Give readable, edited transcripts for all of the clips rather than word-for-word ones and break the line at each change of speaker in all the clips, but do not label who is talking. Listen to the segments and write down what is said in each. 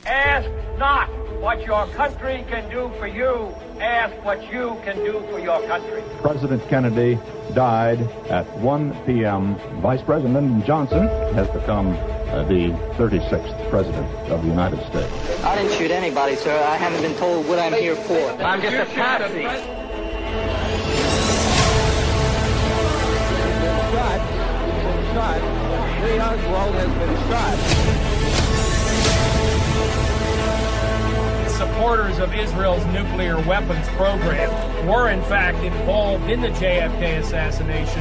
Ask not what your country can do for you. Ask what you can do for your country.
President Kennedy died at 1 p.m. Vice President Johnson has become the 36th President of the United States.
I didn't shoot anybody, sir. I haven't been told what I'm here for. I'm just a patsy.
Lee Oswald has been shot.
Supporters of Israel's nuclear weapons program were in fact involved in the JFK assassination.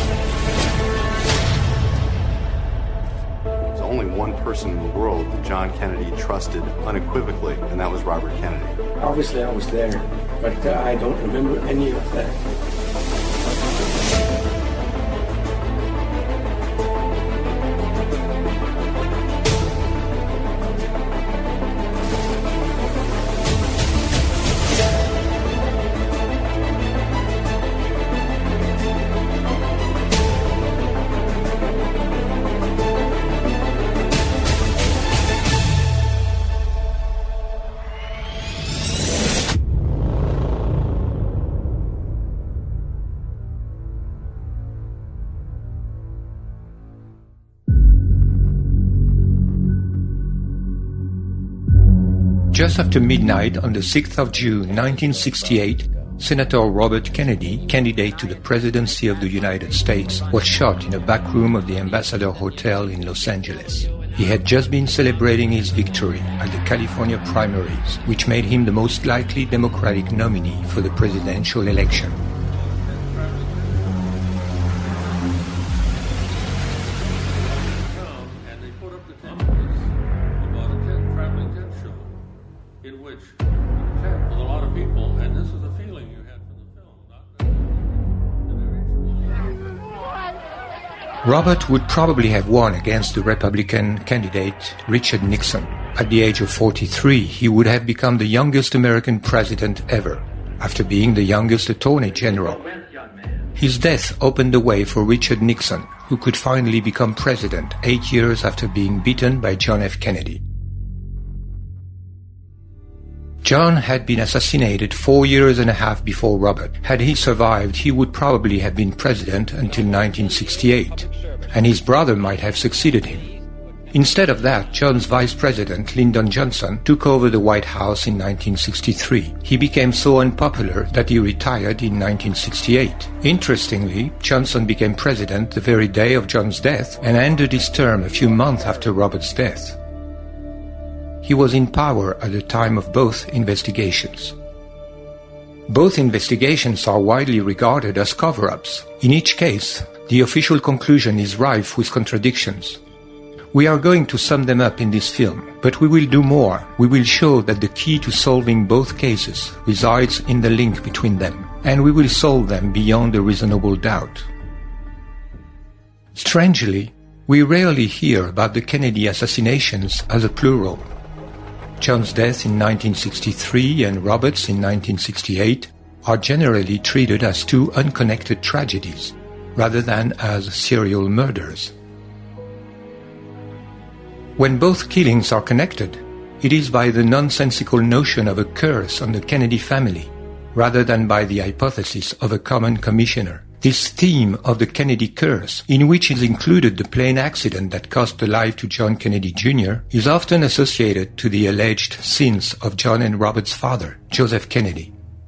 There's only one person in the world that John Kennedy trusted unequivocally, and that was Robert Kennedy.
Obviously I was there, but I don't remember any of that.
Just after midnight on the 6th of June 1968, Senator Robert Kennedy, candidate to the presidency of the United States, was shot in a back room of the Ambassador Hotel in Los Angeles. He had just been celebrating his victory at the California primaries, which made him the most likely Democratic nominee for the presidential election. Robert would probably have won against the Republican candidate Richard Nixon. At the age of 43, he would have become the youngest American president ever, after being the youngest Attorney General. His death opened the way for Richard Nixon, who could finally become president 8 years after being beaten by John F. Kennedy. John had been assassinated 4 years and a half before Robert. Had he survived, he would probably have been president until 1968, and his brother might have succeeded him. Instead of that, John's vice president, Lyndon Johnson, took over the White House in 1963. He became so unpopular that he retired in 1968. Interestingly, Johnson became president the very day of John's death and ended his term a few months after Robert's death. He was in power at the time of both investigations. Both investigations are widely regarded as cover-ups. In each case, the official conclusion is rife with contradictions. We are going to sum them up in this film, but we will do more. We will show that the key to solving both cases resides in the link between them, and we will solve them beyond a reasonable doubt. Strangely, we rarely hear about the Kennedy assassinations as a plural. John's death in 1963 and Robert's in 1968 are generally treated as two unconnected tragedies, rather than as serial murders. When both killings are connected, it is by the nonsensical notion of a curse on the Kennedy family, rather than by the hypothesis of a common commissioner. This theme of the Kennedy curse, in which is included the plane accident that cost the life to John Kennedy Jr., is often associated to the alleged sins of John and Robert's father, Joseph Kennedy.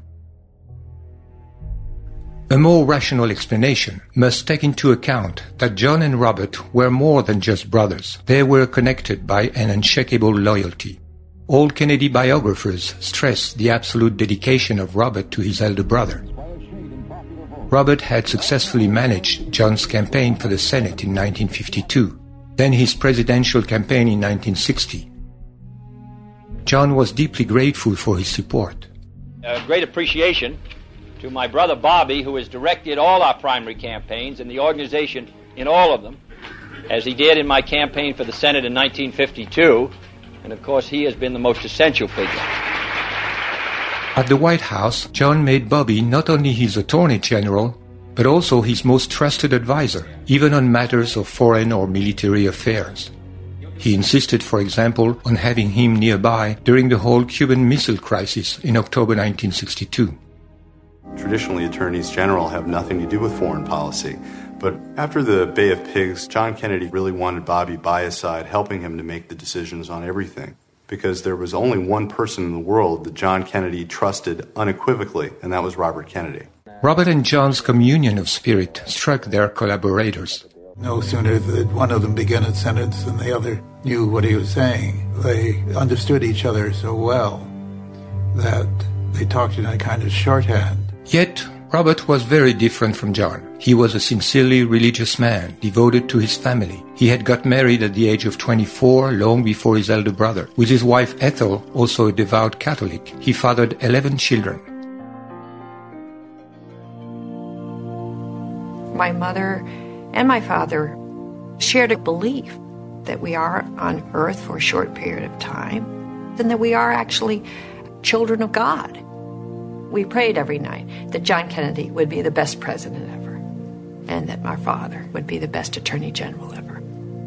A more rational explanation must take into account that John and Robert were more than just brothers. They were connected by an unshakable loyalty. All Kennedy biographers stress the absolute dedication of Robert to his elder brother. Robert had successfully managed John's campaign for the Senate in 1952, then his presidential campaign in 1960. John was deeply grateful for his support.
Great appreciation to my brother Bobby, who has directed all our primary campaigns and the organization in all of them, as he did in my campaign for the Senate in 1952, and of course he has been the most essential figure.
At the White House, John made Bobby not only his Attorney General, but also his most trusted advisor, even on matters of foreign or military affairs. He insisted, for example, on having him nearby during the whole Cuban Missile Crisis in October 1962.
Traditionally, attorneys general have nothing to do with foreign policy. But after the Bay of Pigs, John Kennedy really wanted Bobby by his side, helping him to make the decisions on everything. Because there was only one person in the world that John Kennedy trusted unequivocally, and that was Robert Kennedy.
Robert and John's communion of spirit struck their collaborators.
No sooner did one of them begin a sentence than the other knew what he was saying. They understood each other so well that they talked in a kind of shorthand.
Yet, Robert was very different from John. He was a sincerely religious man, devoted to his family. He had got married at the age of 24, long before his elder brother. With his wife Ethel, also a devout Catholic, he fathered 11 children.
My mother and my father shared a belief that we are on earth for a short period of time, and that we are actually children of God. We prayed every night that John Kennedy would be the best president ever, and that my father would be the best attorney general ever.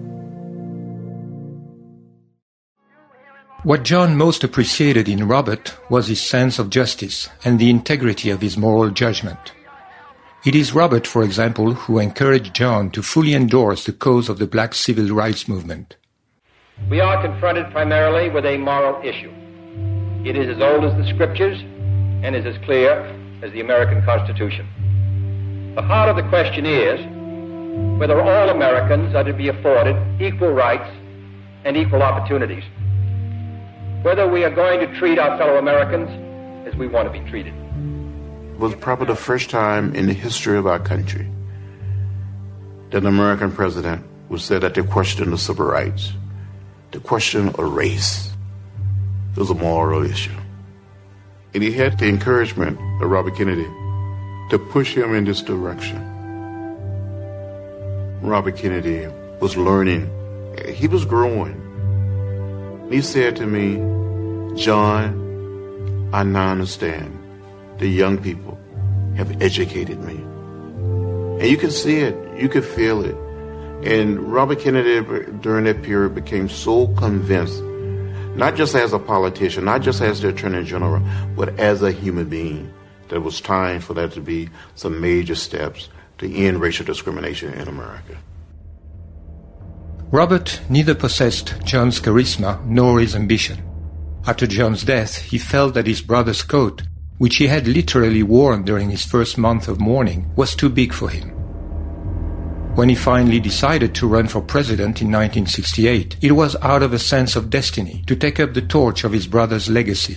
What John most appreciated in Robert was his sense of justice and the integrity of his moral judgment. It is Robert, for example, who encouraged John to fully endorse the cause of the black civil rights movement.
We are confronted primarily with a moral issue. It is as old as the Scriptures and is as clear as the American Constitution. The heart of the question is whether all Americans are to be afforded equal rights and equal opportunities. Whether we are going to treat our fellow Americans as we want to be treated.
It was probably the first time in the history of our country that an American president would say that the question of civil rights, the question of race, was a moral issue. And he had the encouragement of Robert Kennedy to push him in this direction. Robert Kennedy was learning. He was growing. He said to me, "John, I now understand. The young people have educated me." And you can see it. You can feel it. And Robert Kennedy, during that period, became so convinced, not just as a politician, not just as the Attorney General, but as a human being, that it was time for there to be some major steps to end racial discrimination in America.
Robert neither possessed John's charisma nor his ambition. After John's death, he felt that his brother's coat, which he had literally worn during his first month of mourning, was too big for him. When he finally decided to run for president in 1968, it was out of a sense of destiny to take up the torch of his brother's legacy.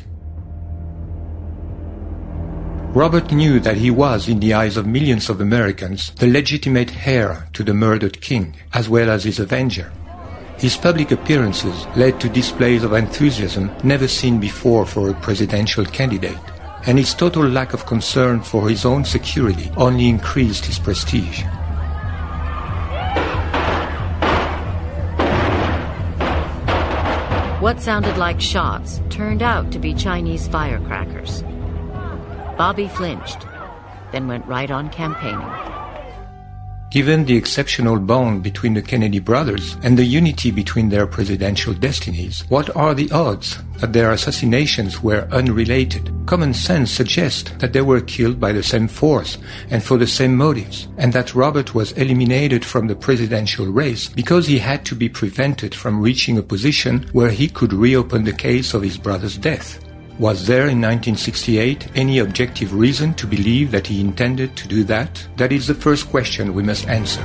Robert knew that he was, in the eyes of millions of Americans, the legitimate heir to the murdered king, as well as his avenger. His public appearances led to displays of enthusiasm never seen before for a presidential candidate, and his total lack of concern for his own security only increased his prestige.
What sounded like shots turned out to be Chinese firecrackers. Bobby flinched, then went right on campaigning.
Given the exceptional bond between the Kennedy brothers and the unity between their presidential destinies, what are the odds that their assassinations were unrelated? Common sense suggests that they were killed by the same force and for the same motives, and that Robert was eliminated from the presidential race because he had to be prevented from reaching a position where he could reopen the case of his brother's death. Was there in 1968 any objective reason to believe that he intended to do that? That is the first question we must answer.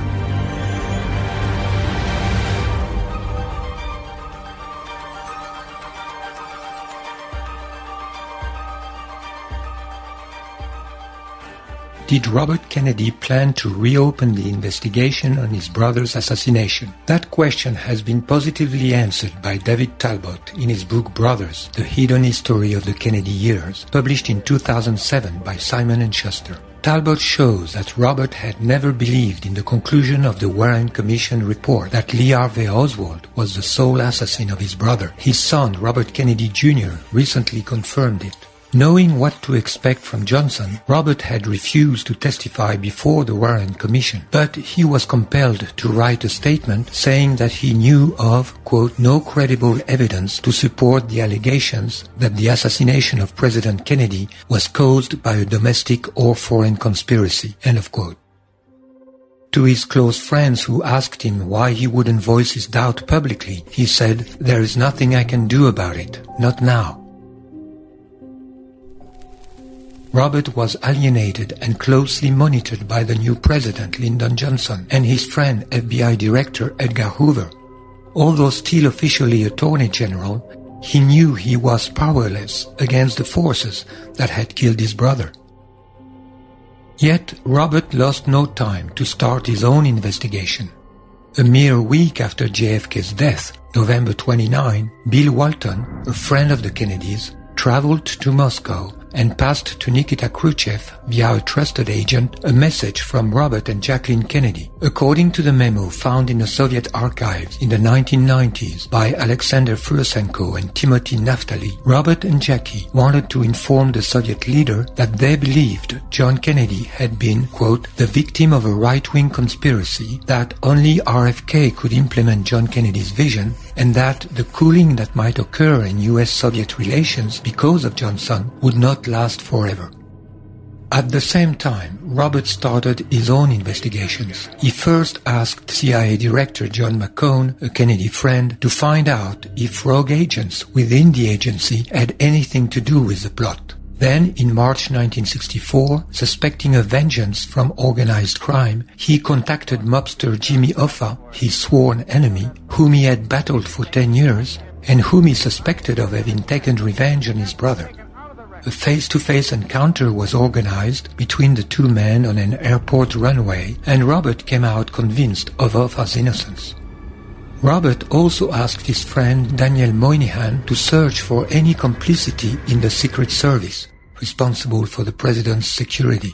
Did Robert Kennedy plan to reopen the investigation on his brother's assassination? That question has been positively answered by David Talbot in his book Brothers, The Hidden History of the Kennedy Years, published in 2007 by Simon & Schuster. Talbot shows that Robert had never believed in the conclusion of the Warren Commission report that Lee Harvey Oswald was the sole assassin of his brother. His son, Robert Kennedy Jr., recently confirmed it. Knowing what to expect from Johnson, Robert had refused to testify before the Warren Commission, but he was compelled to write a statement saying that he knew of, quote, no credible evidence to support the allegations that the assassination of President Kennedy was caused by a domestic or foreign conspiracy, end of quote. To his close friends who asked him why he wouldn't voice his doubt publicly, he said, "There is nothing I can do about it, not now." Robert was alienated and closely monitored by the new president, Lyndon Johnson, and his friend, FBI Director Edgar Hoover. Although still officially Attorney General, he knew he was powerless against the forces that had killed his brother. Yet, Robert lost no time to start his own investigation. A mere week after JFK's death, November 29, Bill Walton, a friend of the Kennedys, traveled to Moscow and passed to Nikita Khrushchev via a trusted agent a message from Robert and Jacqueline Kennedy. According to the memo found in the Soviet archives in the 1990s by Alexander Fursenko and Timothy Naftali, Robert and Jackie wanted to inform the Soviet leader that they believed John Kennedy had been, quote, the victim of a right-wing conspiracy, that only RFK could implement John Kennedy's vision, and that the cooling that might occur in US-Soviet relations because of Johnson would not last forever. At the same time, Robert started his own investigations. He first asked CIA Director John McCone, a Kennedy friend, to find out if rogue agents within the agency had anything to do with the plot. Then, in March 1964, suspecting a vengeance from organized crime, he contacted mobster Jimmy Hoffa, his sworn enemy, whom he had battled for 10 years, and whom he suspected of having taken revenge on his brother. A face-to-face encounter was organized between the two men on an airport runway, and Robert came out convinced of Hoffa's innocence. Robert also asked his friend Daniel Moynihan to search for any complicity in the Secret Service, responsible for the president's security.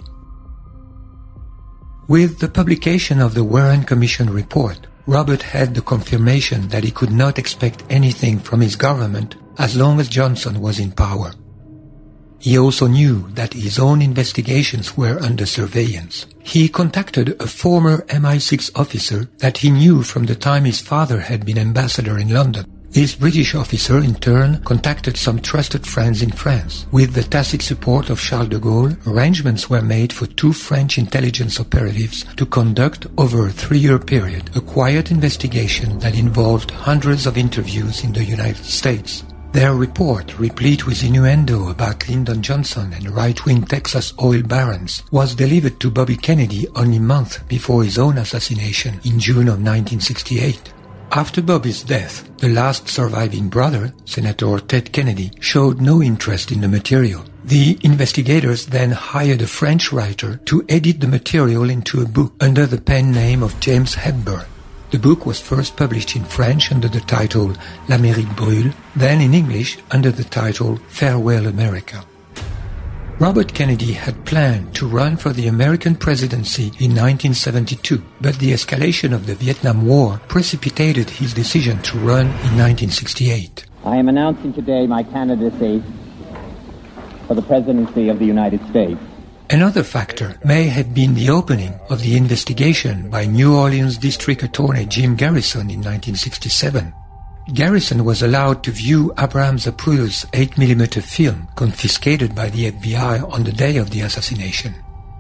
With the publication of the Warren Commission report, Robert had the confirmation that he could not expect anything from his government as long as Johnson was in power. He also knew that his own investigations were under surveillance. He contacted a former MI6 officer that he knew from the time his father had been ambassador in London. This British officer, in turn, contacted some trusted friends in France. With the tacit support of Charles de Gaulle, arrangements were made for 2 French intelligence operatives to conduct, over a 3-year period, a quiet investigation that involved hundreds of interviews in the United States. Their report, replete with innuendo about Lyndon Johnson and right-wing Texas oil barons, was delivered to Bobby Kennedy only a month before his own assassination in June of 1968. After Bobby's death, the last surviving brother, Senator Ted Kennedy, showed no interest in the material. The investigators then hired a French writer to edit the material into a book under the pen name of James Hepburn. The book was first published in French under the title L'Amérique brûle, then in English under the title Farewell America. Robert Kennedy had planned to run for the American presidency in 1972, but the escalation of the Vietnam War precipitated his decision to run in 1968.
I am announcing today my candidacy for the presidency of the United States.
Another factor may have been the opening of the investigation by New Orleans District Attorney Jim Garrison in 1967. Garrison was allowed to view Abraham Zapruder's 8mm film confiscated by the FBI on the day of the assassination.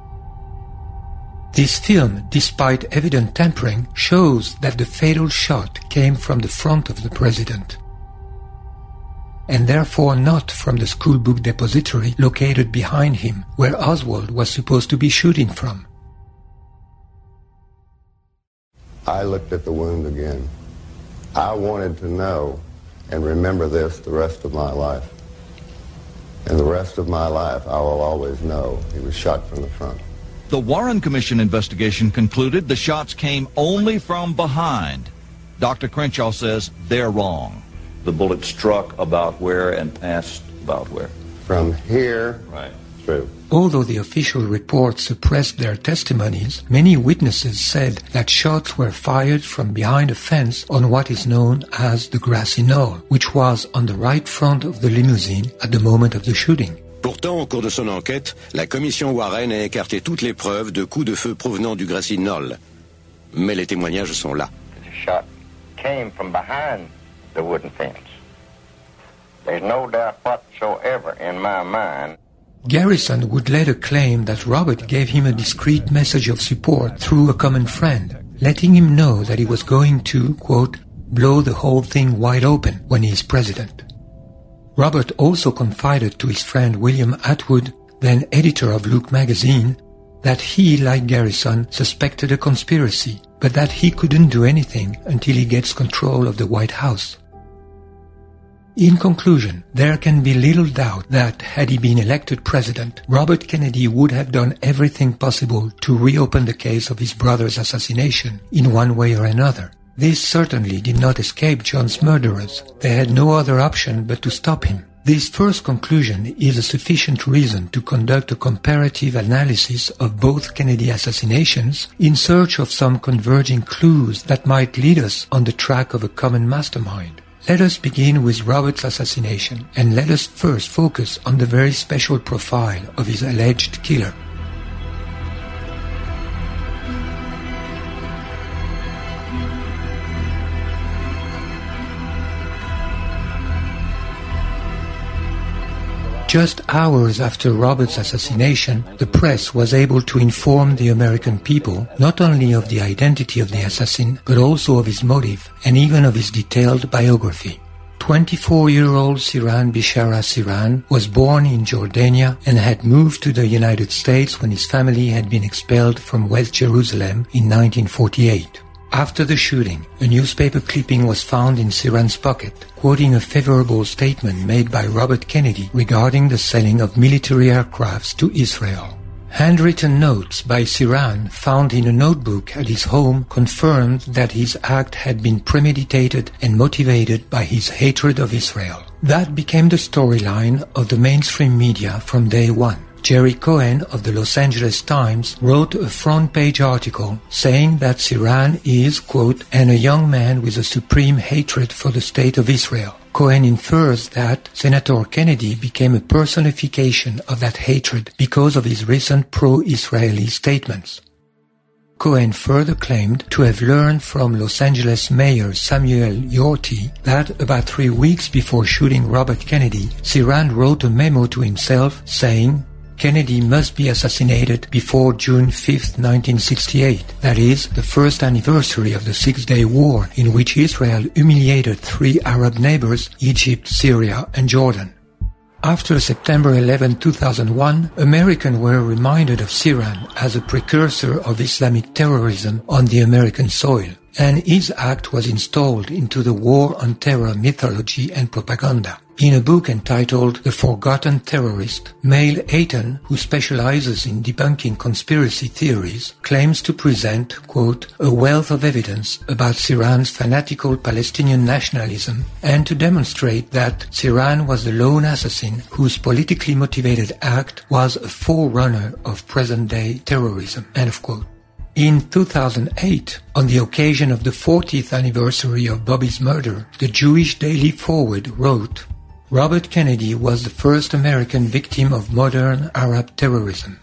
This film, despite evident tampering, shows that the fatal shot came from the front of the president, and therefore not from the schoolbook depository located behind him, where Oswald was supposed to be shooting from.
I looked at the wound again. I wanted to know and remember this the rest of my life. And the rest of my life, I will always know he was shot from the front.
The Warren Commission investigation concluded the shots came only from behind. Dr. Crenshaw says they're wrong.
The bullet struck about where and passed about where?
From here,
right,
through.
Although the official report suppressed their testimonies, many witnesses said that shots were fired from behind a fence on what is known as the grassy knoll, which was on the right front of the limousine at the moment of the shooting.
Pourtant, au cours de son enquête, la commission Warren a écarté toutes les preuves de coups de feu provenant du Grassy Knoll. Mais les témoignages sont là.
The shot came from behind the wooden fence. There's no doubt whatsoever in my mind.
Garrison would later claim that Robert gave him a discreet message of support through a common friend, letting him know that he was going to, quote, blow the whole thing wide open when he is president. Robert also confided to his friend William Atwood, then editor of Look magazine, that he, like Garrison, suspected a conspiracy, but that he couldn't do anything until he gets control of the White House. In conclusion, there can be little doubt that, had he been elected president, Robert Kennedy would have done everything possible to reopen the case of his brother's assassination in one way or another. This certainly did not escape John's murderers. They had no other option but to stop him. This first conclusion is a sufficient reason to conduct a comparative analysis of both Kennedy assassinations in search of some converging clues that might lead us on the track of a common mastermind. Let us begin with Robert's assassination, and let us first focus on the very special profile of his alleged killer. Just hours after Robert's assassination, the press was able to inform the American people not only of the identity of the assassin, but also of his motive and even of his detailed biography. 24-year-old Sirhan Bishara Sirhan was born in Jordania and had moved to the United States when his family had been expelled from West Jerusalem in 1948. After the shooting, a newspaper clipping was found in Sirhan's pocket, quoting a favorable statement made by Robert Kennedy regarding the selling of military aircrafts to Israel. Handwritten notes by Sirhan found in a notebook at his home confirmed that his act had been premeditated and motivated by his hatred of Israel. That became the storyline of the mainstream media from day one. Jerry Cohen of the Los Angeles Times wrote a front-page article saying that Sirhan is, quote, and a young man with a supreme hatred for the state of Israel. Cohen infers that Senator Kennedy became a personification of that hatred because of his recent pro-Israeli statements. Cohen further claimed to have learned from Los Angeles Mayor Samuel Yorty that about 3 weeks before shooting Robert Kennedy, Sirhan wrote a memo to himself saying, Kennedy must be assassinated before June 5, 1968, that is, the first anniversary of the Six-Day War in which Israel humiliated 3 Arab neighbors, Egypt, Syria, and Jordan. After September 11, 2001, Americans were reminded of Sirhan as a precursor of Islamic terrorism on the American soil, and his act was installed into the War on Terror mythology and propaganda. In a book entitled The Forgotten Terrorist, Mail Ayton, who specializes in debunking conspiracy theories, claims to present, quote, a wealth of evidence about Sirhan's fanatical Palestinian nationalism and to demonstrate that Sirhan was the lone assassin whose politically motivated act was a forerunner of present-day terrorism, end of quote. In 2008, on the occasion of the 40th anniversary of Bobby's murder, the Jewish Daily Forward wrote, Robert Kennedy was the first American victim of modern Arab terrorism.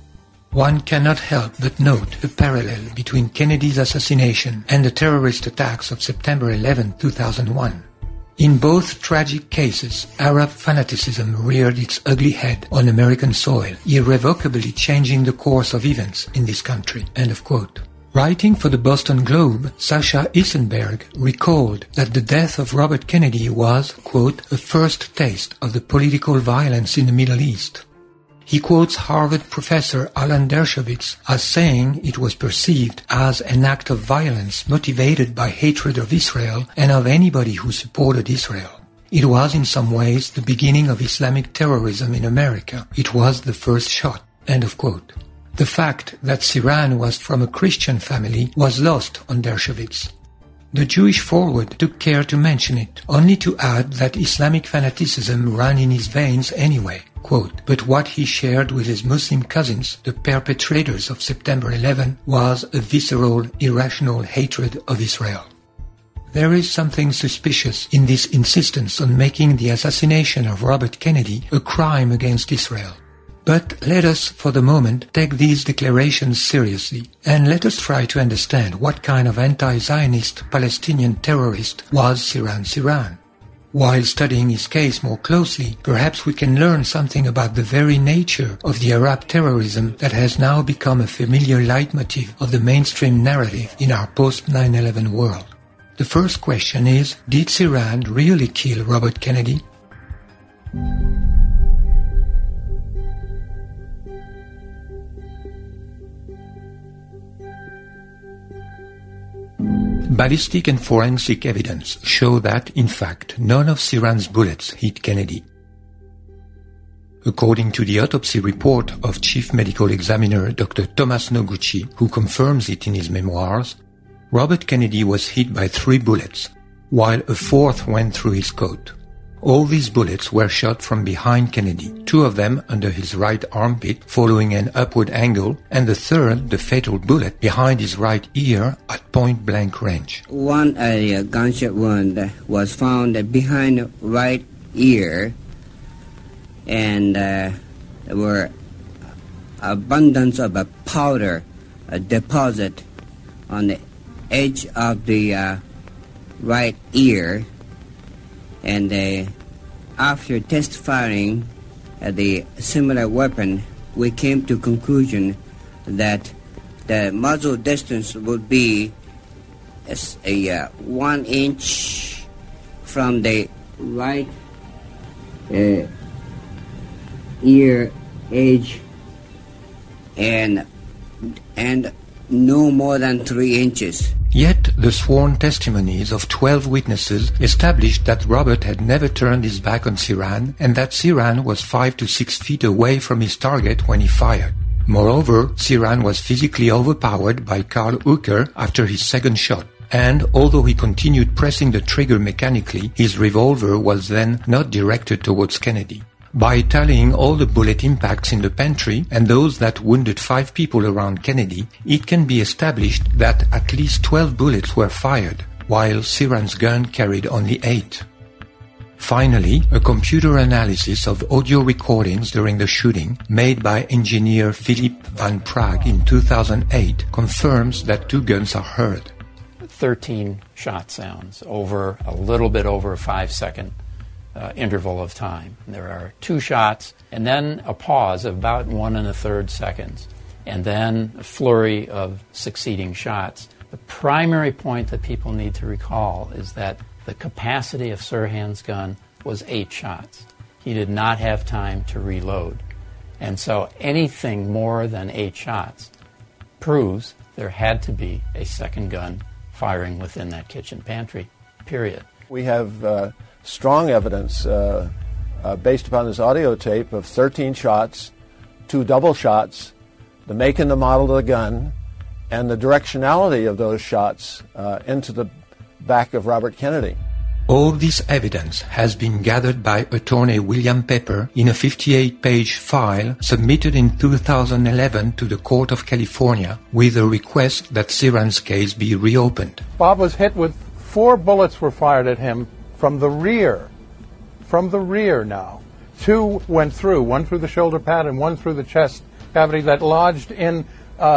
One cannot help but note the parallel between Kennedy's assassination and the terrorist attacks of September 11, 2001. In both tragic cases, Arab fanaticism reared its ugly head on American soil, irrevocably changing the course of events in this country. End of quote. Writing for the Boston Globe, Sasha Issenberg recalled that the death of Robert Kennedy was, quote, a first taste of the political violence in the Middle East. He quotes Harvard professor Alan Dershowitz as saying it was perceived as an act of violence motivated by hatred of Israel and of anybody who supported Israel. It was in some ways the beginning of Islamic terrorism in America. It was the first shot. End of quote. The fact that Sirhan was from a Christian family was lost on Dershowitz. The Jewish Forward took care to mention it, only to add that Islamic fanaticism ran in his veins anyway. Quote, but what he shared with his Muslim cousins, the perpetrators of September 11, was a visceral, irrational hatred of Israel. There is something suspicious in this insistence on making the assassination of Robert Kennedy a crime against Israel. But let us, for the moment, take these declarations seriously, and let us try to understand what kind of anti-Zionist Palestinian terrorist was Sirhan Sirhan. While studying his case more closely, perhaps we can learn something about the very nature of the Arab terrorism that has now become a familiar leitmotif of the mainstream narrative in our post-9/11 world. The first question is, did Sirhan really kill Robert Kennedy? Ballistic and forensic evidence show that, in fact, none of Sirhan's bullets hit Kennedy. According to the autopsy report of Chief Medical Examiner Dr. Thomas Noguchi, who confirms it in his memoirs, Robert Kennedy was hit by 3 bullets, while a 4th went through his coat. All these bullets were shot from behind Kennedy, 2 of them under his right armpit following an upward angle, and the 3rd, the fatal bullet, behind his right ear at point-blank range.
One gunshot wound was found behind right ear, and there were abundance of a powder deposit on the edge of the right ear, and after test firing the similar weapon, we came to conclusion that the muzzle distance would be a 1 inch from the right ear edge and no more than 3 inches.
Yet the sworn testimonies of 12 witnesses established that Robert had never turned his back on Sirhan and that Sirhan was 5 to 6 feet away from his target when he fired. Moreover, Sirhan was physically overpowered by Karl Uecker after his second shot, and although he continued pressing the trigger mechanically, his revolver was then not directed towards Kennedy. By tallying all the bullet impacts in the pantry and those that wounded 5 people around Kennedy, it can be established that at least 12 bullets were fired, while Sirhan's gun carried only 8. Finally, a computer analysis of audio recordings during the shooting, made by engineer Philip Van Praag in 2008, confirms that 2 guns are heard.
13 shot sounds over a little bit over a 5-second interval of time. There are 2 shots, and then a pause of about 1 1/3 seconds, and then a flurry of succeeding shots. The primary point that people need to recall is that the capacity of Sirhan's gun was 8 shots. He did not have time to reload. And so anything more than 8 shots proves there had to be a second gun firing within that kitchen pantry, period.
We have strong evidence based upon this audio tape of 13 shots, 2 double shots, the make and the model of the gun, and the directionality of those shots into the back of Robert Kennedy.
All this evidence has been gathered by attorney William Pepper in a 58-page file submitted in 2011 to the Court of California with a request that Sirhan's case be reopened.
Bob was hit with 4 bullets were fired at him from the rear now. 2 went through, 1 through the shoulder pad and 1 through the chest cavity that lodged in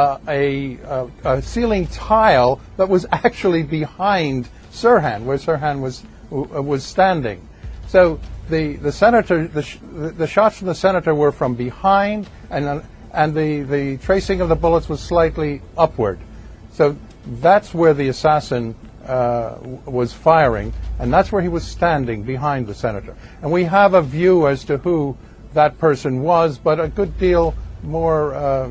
a ceiling tile that was actually behind Sirhan, where Sirhan was standing. So the senator, the shots from the senator were from behind, and the tracing of the bullets was slightly upward. So that's where the assassin was firing, and that's where he was standing behind the senator. And we have a view as to who that person was, but a good deal more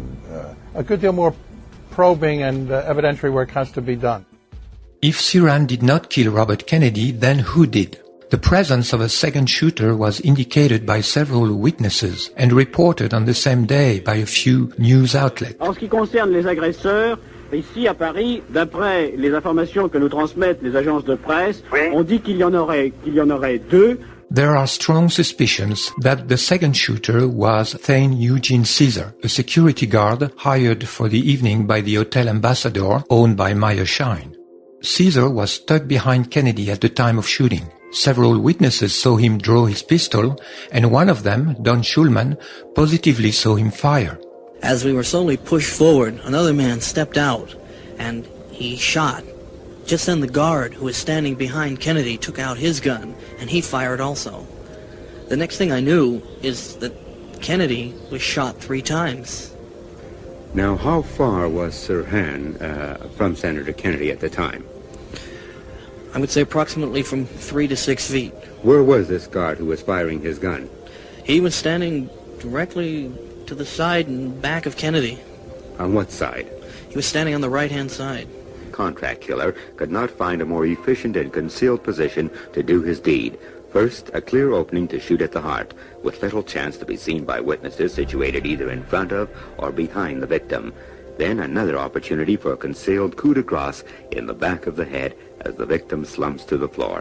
probing and evidentiary work has to be done.
If Sirhan did not kill Robert Kennedy, then who did? The presence of a second shooter was indicated by several witnesses and reported on the same day by a few news outlets.
En ce qui concerne les agresseurs, ici à Paris, d'après les informations que nous transmettent les agences de presse, on dit qu'il y en aurait 2.
There are strong suspicions that the second shooter was Thane Eugene Caesar, a security guard hired for the evening by the Hotel Ambassador owned by Meyer Schein. Caesar was stuck behind Kennedy at the time of shooting. Several witnesses saw him draw his pistol, and one of them, Don Schulman, positively saw him fire.
As we were slowly pushed forward, another man stepped out, and he shot. Just then the guard who was standing behind Kennedy took out his gun, and he fired also. The next thing I knew is that Kennedy was shot 3 times.
Now, how far was Sirhan from Senator Kennedy at the time?
I would say approximately from 3 to 6 feet.
Where was this guard who was firing his gun?
He was standing directly to the side and back of Kennedy.
On what side?
He was standing on the right-hand side.
Contract killer could not find a more efficient and concealed position to do his deed. First, a clear opening to shoot at the heart, with little chance to be seen by witnesses situated either in front of or behind the victim. Then another opportunity for a concealed coup de grace in the back of the head as the victim slumps to the floor.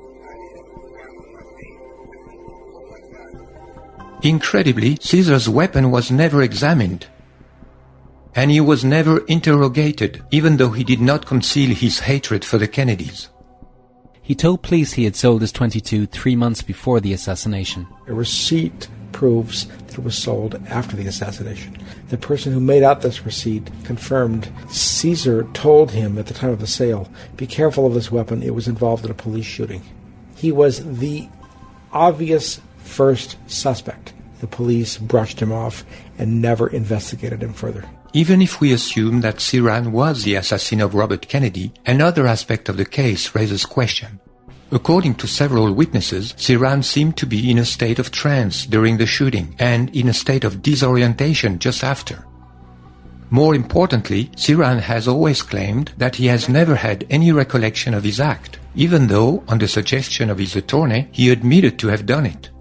Incredibly, Caesar's weapon was never examined, and he was never interrogated, even though he did not conceal his hatred for the Kennedys.
He told police he had sold his .22 3 months before the assassination.
A receipt proves that it was sold after the assassination. The person who made out this receipt confirmed Caesar told him at the time of the sale, "Be careful of this weapon, it was involved in a police shooting." He was the obvious first suspect. The police brushed him off and never investigated him further.
Even if we assume that Sirhan was the assassin of Robert Kennedy, another aspect of the case raises question. According to several witnesses, Sirhan seemed to be in a state of trance during the shooting and in a state of disorientation just after. More importantly, Sirhan has always claimed that he has never had any recollection of his act, even though, on the suggestion of his attorney, he admitted to have done it.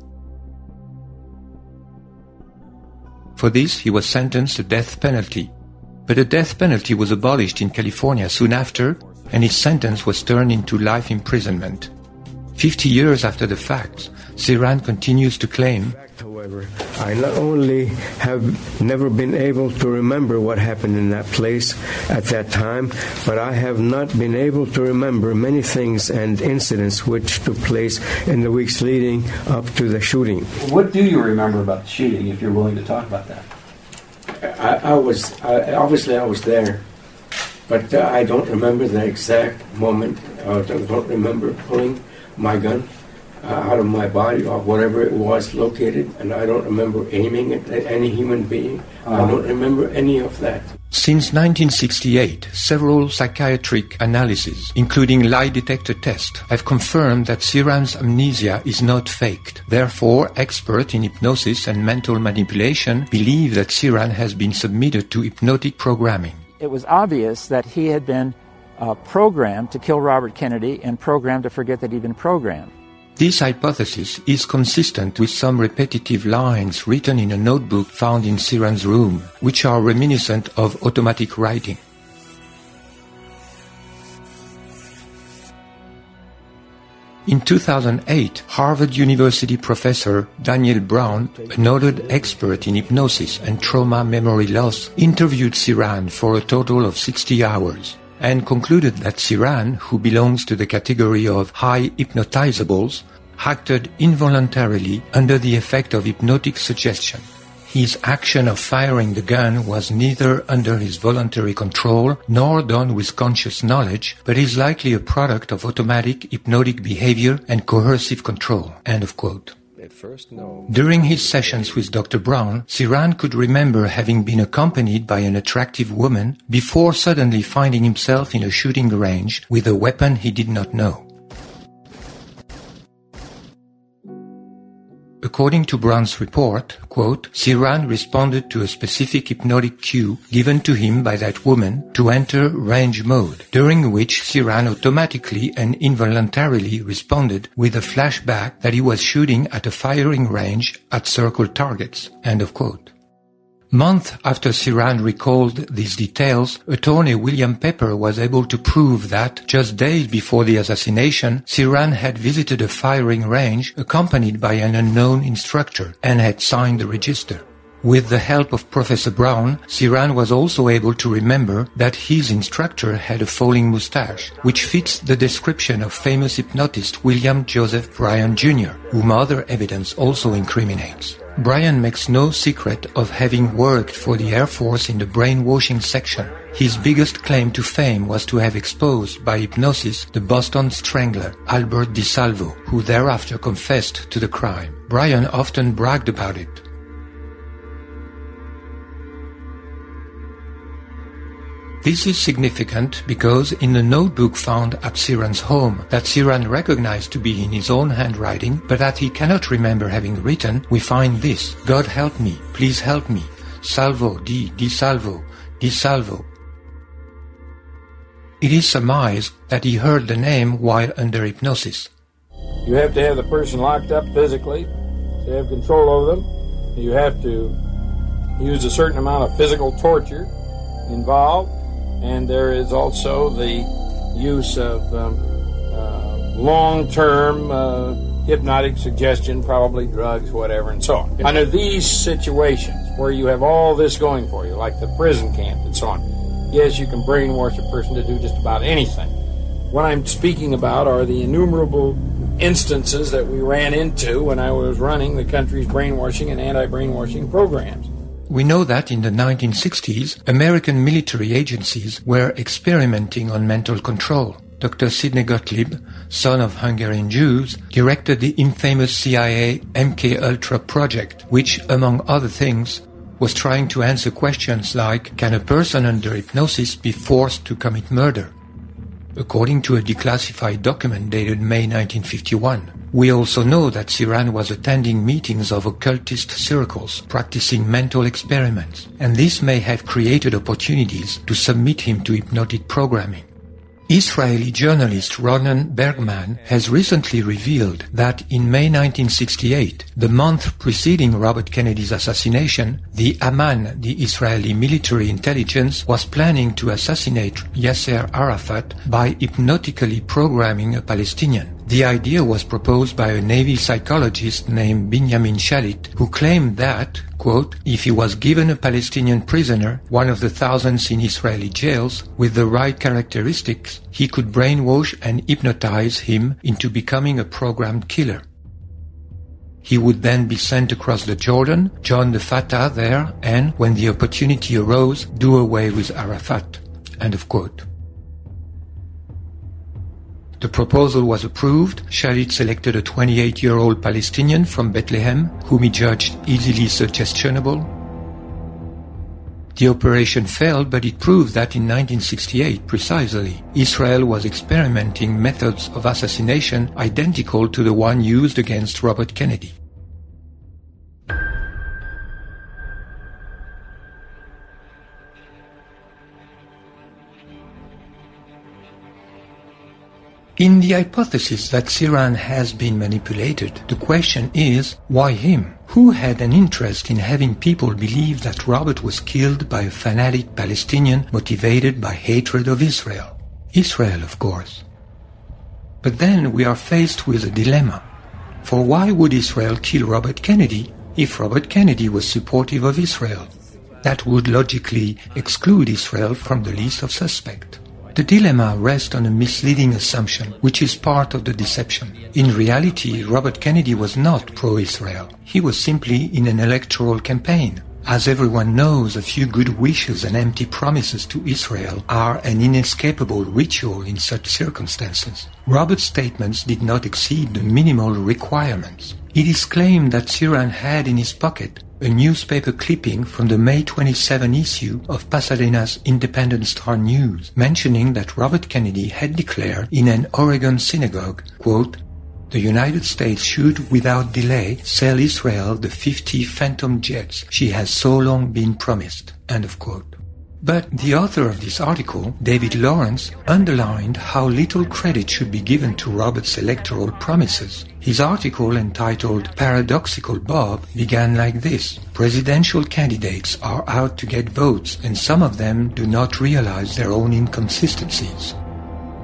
For this, he was sentenced to death penalty. But the death penalty was abolished in California soon after, and his sentence was turned into life imprisonment. 50 years after the fact, Sirhan continues to claim,
however, I not only have never been able to remember what happened in that place at that time, but I have not been able to remember many things and incidents which took place in the weeks leading up to the shooting.
What do you remember about the shooting, if you're willing to talk about that?
I was there, but I don't remember the exact moment. I don't remember pulling my gun out of my body or whatever it was located, and I don't remember aiming it at any human being. I don't remember any of that.
Since 1968, several psychiatric analyses, including lie detector tests, have confirmed that Sirhan's amnesia is not faked. Therefore, experts in hypnosis and mental manipulation believe that Sirhan has been submitted to hypnotic programming.
It was obvious that he had been programmed to kill Robert Kennedy and programmed to forget that he'd been programmed.
This hypothesis is consistent with some repetitive lines written in a notebook found in Sirhan's room, which are reminiscent of automatic writing. In 2008, Harvard University professor Daniel Brown, a noted expert in hypnosis and trauma memory loss, interviewed Sirhan for a total of 60 hours. And concluded that Sirhan, who belongs to the category of high hypnotizables, acted involuntarily under the effect of hypnotic suggestion. His action of firing the gun was neither under his voluntary control nor done with conscious knowledge, but is likely a product of automatic hypnotic behavior and coercive control. End of quote. During his sessions with Dr. Brown, Sirhan could remember having been accompanied by an attractive woman before suddenly finding himself in a shooting range with a weapon he did not know. According to Brown's report, quote, Sirhan responded to a specific hypnotic cue given to him by that woman to enter range mode, during which Sirhan automatically and involuntarily responded with a flashback that he was shooting at a firing range at circled targets. End of quote. Months after Sirhan recalled these details, attorney William Pepper was able to prove that, just days before the assassination, Sirhan had visited a firing range accompanied by an unknown instructor and had signed the register. With the help of Professor Brown, Cioran was also able to remember that his instructor had a falling moustache, which fits the description of famous hypnotist William Joseph Bryan Jr., whom other evidence also incriminates. Bryan makes no secret of having worked for the Air Force in the brainwashing section. His biggest claim to fame was to have exposed by hypnosis the Boston Strangler, Albert DeSalvo, who thereafter confessed to the crime. Bryan often bragged about it. This is significant because in the notebook found at Cioran's home that Cioran recognized to be in his own handwriting, but that he cannot remember having written, we find this: God help me, please help me, Salvo, Di Salvo, Di Salvo. It is surmised that he heard the name while under hypnosis.
You have to have the person locked up physically to have control over them. You have to use a certain amount of physical torture involved. And there is also the use of long-term hypnotic suggestion, probably drugs, whatever, and so on. Under these situations where you have all this going for you, like the prison camp and so on, yes, you can brainwash a person to do just about anything. What I'm speaking about are the innumerable instances that we ran into when I was running the country's brainwashing and anti-brainwashing programs.
We know that in the 1960s, American military agencies were experimenting on mental control. Dr. Sidney Gottlieb, son of Hungarian Jews, directed the infamous CIA MKUltra project, which, among other things, was trying to answer questions like, can a person under hypnosis be forced to commit murder? According to a declassified document dated May 1951. We also know that Cioran was attending meetings of occultist circles, practicing mental experiments, and this may have created opportunities to submit him to hypnotic programming. Israeli journalist Ronen Bergman has recently revealed that in May 1968, the month preceding Robert Kennedy's assassination, the Aman, the Israeli military intelligence, was planning to assassinate Yasser Arafat by hypnotically programming a Palestinian. The idea was proposed by a Navy psychologist named Benjamin Shalit, who claimed that, quote, if he was given a Palestinian prisoner, one of the thousands in Israeli jails, with the right characteristics, he could brainwash and hypnotize him into becoming a programmed killer. He would then be sent across the Jordan, join the Fatah there, and, when the opportunity arose, do away with Arafat. End of quote. The proposal was approved. Shalit selected a 28-year-old Palestinian from Bethlehem, whom he judged easily suggestionable. The operation failed, but it proved that in 1968, precisely, Israel was experimenting methods of assassination identical to the one used against Robert Kennedy. In the hypothesis that Cioran has been manipulated, the question is, why him? Who had an interest in having people believe that Robert was killed by a fanatic Palestinian motivated by hatred of Israel? Israel, of course. But then we are faced with a dilemma. For why would Israel kill Robert Kennedy if Robert Kennedy was supportive of Israel? That would logically exclude Israel from the list of suspects. The dilemma rests on a misleading assumption, which is part of the deception. In reality, Robert Kennedy was not pro-Israel. He was simply in an electoral campaign. As everyone knows, a few good wishes and empty promises to Israel are an inescapable ritual in such circumstances. Robert's statements did not exceed the minimal requirements. It is claimed that Cioran had in his pocket a newspaper clipping from the May 27 issue of Pasadena's Independent Star News, mentioning that Robert Kennedy had declared in an Oregon synagogue, quote, the United States should without delay sell Israel the 50 Phantom jets she has so long been promised, end of quote. But the author of this article, David Lawrence, underlined how little credit should be given to Robert's electoral promises. His article, entitled Paradoxical Bob, began like this. Presidential candidates are out to get votes, and some of them do not realize their own inconsistencies.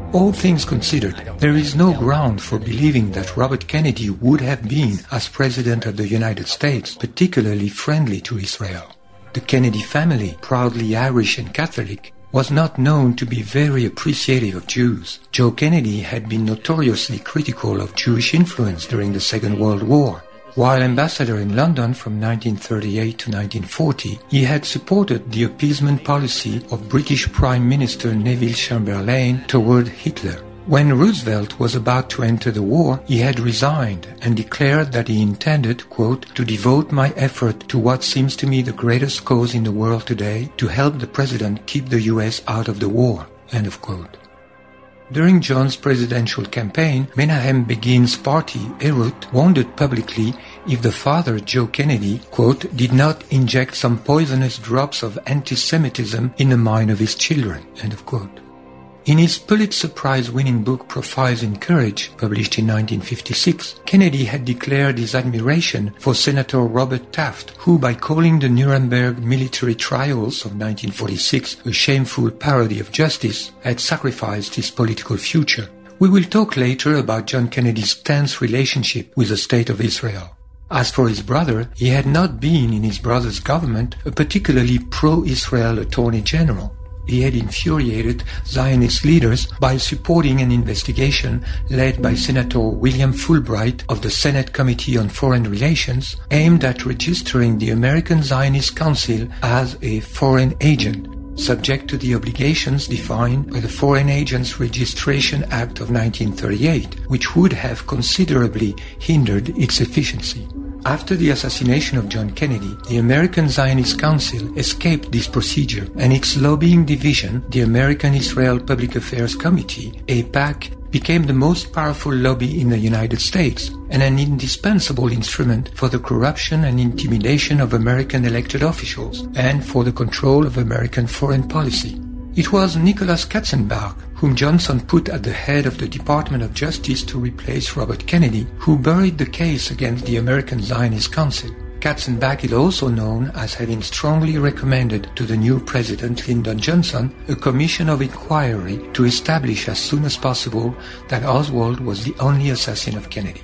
All things considered, there is no ground for believing that Robert Kennedy would have been, as President of the United States, particularly friendly to Israel. The Kennedy family, proudly Irish and Catholic, was not known to be very appreciative of Jews. Joe Kennedy had been notoriously critical of Jewish influence during the Second World War. While ambassador in London from 1938 to 1940, he had supported the appeasement policy of British Prime Minister Neville Chamberlain toward Hitler. When Roosevelt was about to enter the war, he had resigned and declared that he intended, quote, to devote my effort to what seems to me the greatest cause in the world today, to help the president keep the U.S. out of the war, end of quote. During John's presidential campaign, Menahem Begin's party, Herut, wondered publicly if the father, Joe Kennedy, quote, did not inject some poisonous drops of anti-Semitism in the mind of his children, end of quote. In his Pulitzer Prize-winning book Profiles in Courage, published in 1956, Kennedy had declared his admiration for Senator Robert Taft, who, by calling the Nuremberg military trials of 1946 a shameful parody of justice, had sacrificed his political future. We will talk later about John Kennedy's tense relationship with the State of Israel. As for his brother, he had not been in his brother's government a particularly pro-Israel Attorney General. He had infuriated Zionist leaders by supporting an investigation led by Senator William Fulbright of the Senate Committee on Foreign Relations aimed at registering the American Zionist Council as a foreign agent, subject to the obligations defined by the Foreign Agents Registration Act of 1938, which would have considerably hindered its efficiency. After the assassination of John Kennedy, the American Zionist Council escaped this procedure, and its lobbying division, the American Israel Public Affairs Committee, AIPAC, became the most powerful lobby in the United States and an indispensable instrument for the corruption and intimidation of American elected officials and for the control of American foreign policy. It was Nicholas Katzenbach, whom Johnson put at the head of the Department of Justice to replace Robert Kennedy, who buried the case against the American Zionist Council. Katzenbach is also known as having strongly recommended to the new president, Lyndon Johnson, a commission of inquiry to establish as soon as possible that Oswald was the only assassin of Kennedy.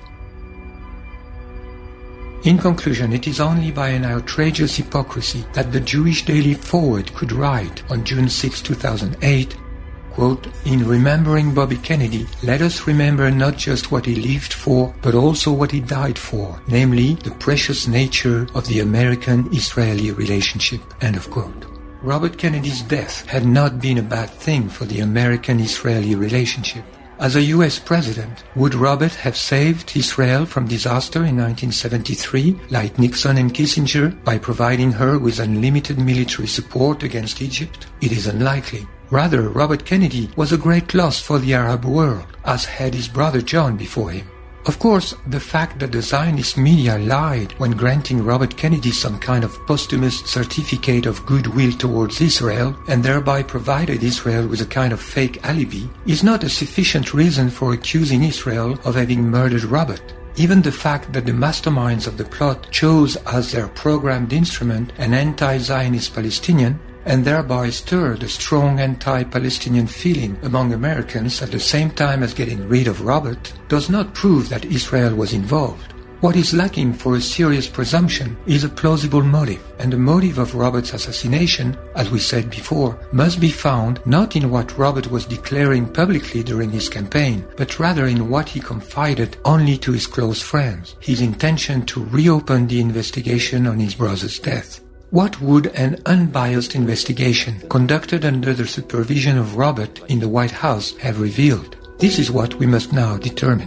In conclusion, it is only by an outrageous hypocrisy that the Jewish Daily Forward could write on June 6, 2008, quote, in remembering Bobby Kennedy, let us remember not just what he lived for, but also what he died for, namely the precious nature of the American-Israeli relationship, end of quote. Robert Kennedy's death had not been a bad thing for the American-Israeli relationship. As a U.S. president, would Robert have saved Israel from disaster in 1973, like Nixon and Kissinger, by providing her with unlimited military support against Egypt? It is unlikely. Rather, Robert Kennedy was a great loss for the Arab world, as had his brother John before him. Of course, the fact that the Zionist media lied when granting Robert Kennedy some kind of posthumous certificate of goodwill towards Israel and thereby provided Israel with a kind of fake alibi is not a sufficient reason for accusing Israel of having murdered Robert. Even the fact that the masterminds of the plot chose as their programmed instrument an anti-Zionist Palestinian and thereby stirred a strong anti-Palestinian feeling among Americans at the same time as getting rid of Robert, does not prove that Israel was involved. What is lacking for a serious presumption is a plausible motive, and the motive of Robert's assassination, as we said before, must be found not in what Robert was declaring publicly during his campaign, but rather in what he confided only to his close friends, his intention to reopen the investigation on his brother's death. What would an unbiased investigation conducted under the supervision of Robert in the White House have revealed? This is what we must now determine.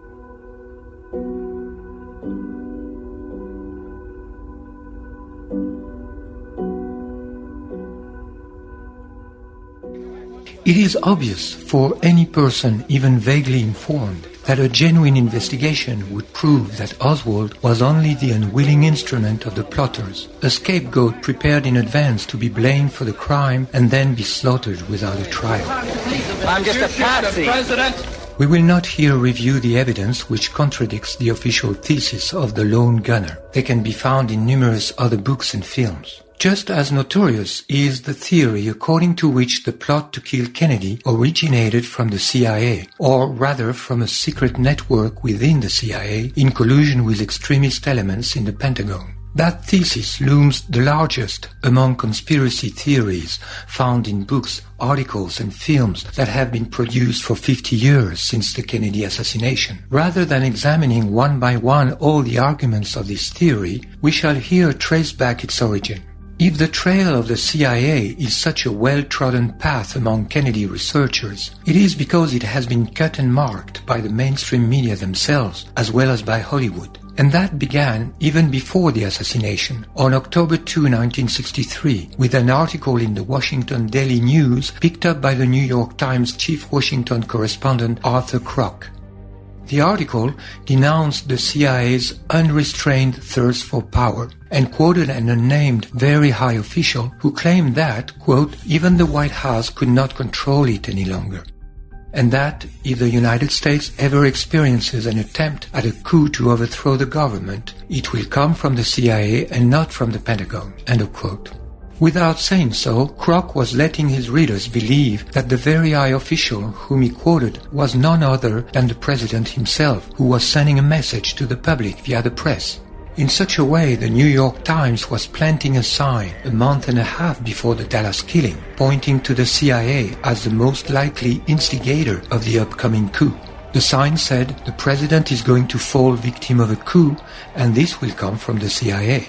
It is obvious for any person even vaguely informed that a genuine investigation would prove that Oswald was only the unwilling instrument of the plotters, a scapegoat prepared in advance to be blamed for the crime and then be slaughtered without a trial.
I'm just a patsy.
We will not here review the evidence which contradicts the official thesis of the lone gunner. They can be found in numerous other books and films. Just as notorious is the theory according to which the plot to kill Kennedy originated from the CIA, or rather from a secret network within the CIA in collusion with extremist elements in the Pentagon. That thesis looms the largest among conspiracy theories found in books, articles and films that have been produced for 50 years since the Kennedy assassination. Rather than examining one by one all the arguments of this theory, we shall here trace back its origin. If the trail of the CIA is such a well-trodden path among Kennedy researchers, it is because it has been cut and marked by the mainstream media themselves, as well as by Hollywood. And that began even before the assassination, on October 2, 1963, with an article in the Washington Daily News picked up by the New York Times chief Washington correspondent Arthur Kroc. The article denounced the CIA's unrestrained thirst for power and quoted an unnamed very high official who claimed that, quote, even the White House could not control it any longer, and that if the United States ever experiences an attempt at a coup to overthrow the government, it will come from the CIA and not from the Pentagon, end of quote. Without saying so, Kroc was letting his readers believe that the very high official whom he quoted was none other than the president himself, who was sending a message to the public via the press. In such a way, the New York Times was planting a sign a month and a half before the Dallas killing, pointing to the CIA as the most likely instigator of the upcoming coup. The sign said, "The president is going to fall victim of a coup, and this will come from the CIA."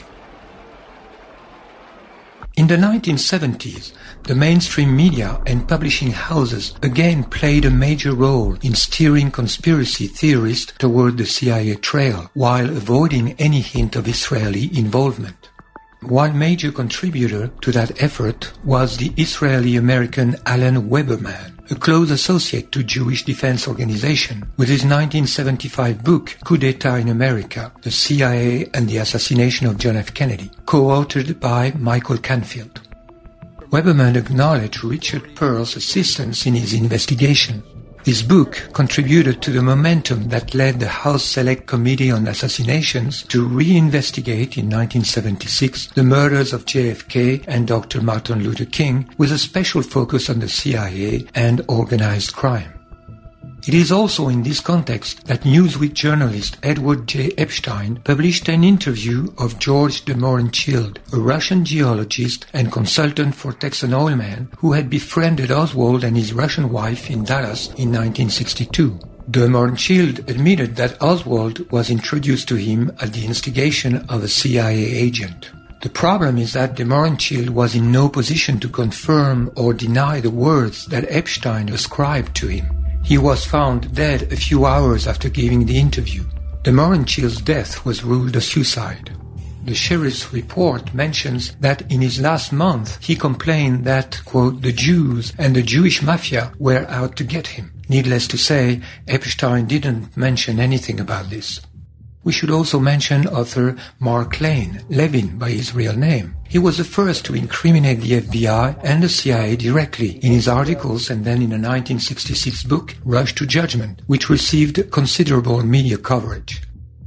In the 1970s, the mainstream media and publishing houses again played a major role in steering conspiracy theorists toward the CIA trail, while avoiding any hint of Israeli involvement. One major contributor to that effort was the Israeli-American Alan Weberman, a close associate to Jewish Defense Organization, with his 1975 book, Coup d'Etat in America, The CIA and the Assassination of John F. Kennedy, co-authored by Michael Canfield. Weberman acknowledged Richard Pearl's assistance in his investigation. This book contributed to the momentum that led the House Select Committee on Assassinations to reinvestigate in 1976 the murders of JFK and Dr. Martin Luther King, with a special focus on the CIA and organized crime. It is also in this context that Newsweek journalist Edward J. Epstein published an interview of George de Mohrenschildt, a Russian geologist and consultant for Texan oilmen who had befriended Oswald and his Russian wife in Dallas in 1962. De Mohrenschildt admitted that Oswald was introduced to him at the instigation of a CIA agent. The problem is that de Mohrenschildt was in no position to confirm or deny the words that Epstein ascribed to him. He was found dead a few hours after giving the interview. De Mohrenschildt's death was ruled a suicide. The sheriff's report mentions that in his last month he complained that, quote, the Jews and the Jewish mafia were out to get him. Needless to say, Epstein didn't mention anything about this. We should also mention author Mark Levin by his real name. He was the first to incriminate the FBI and the CIA directly in his articles and then in a 1966 book, Rush to Judgment, which received considerable media coverage.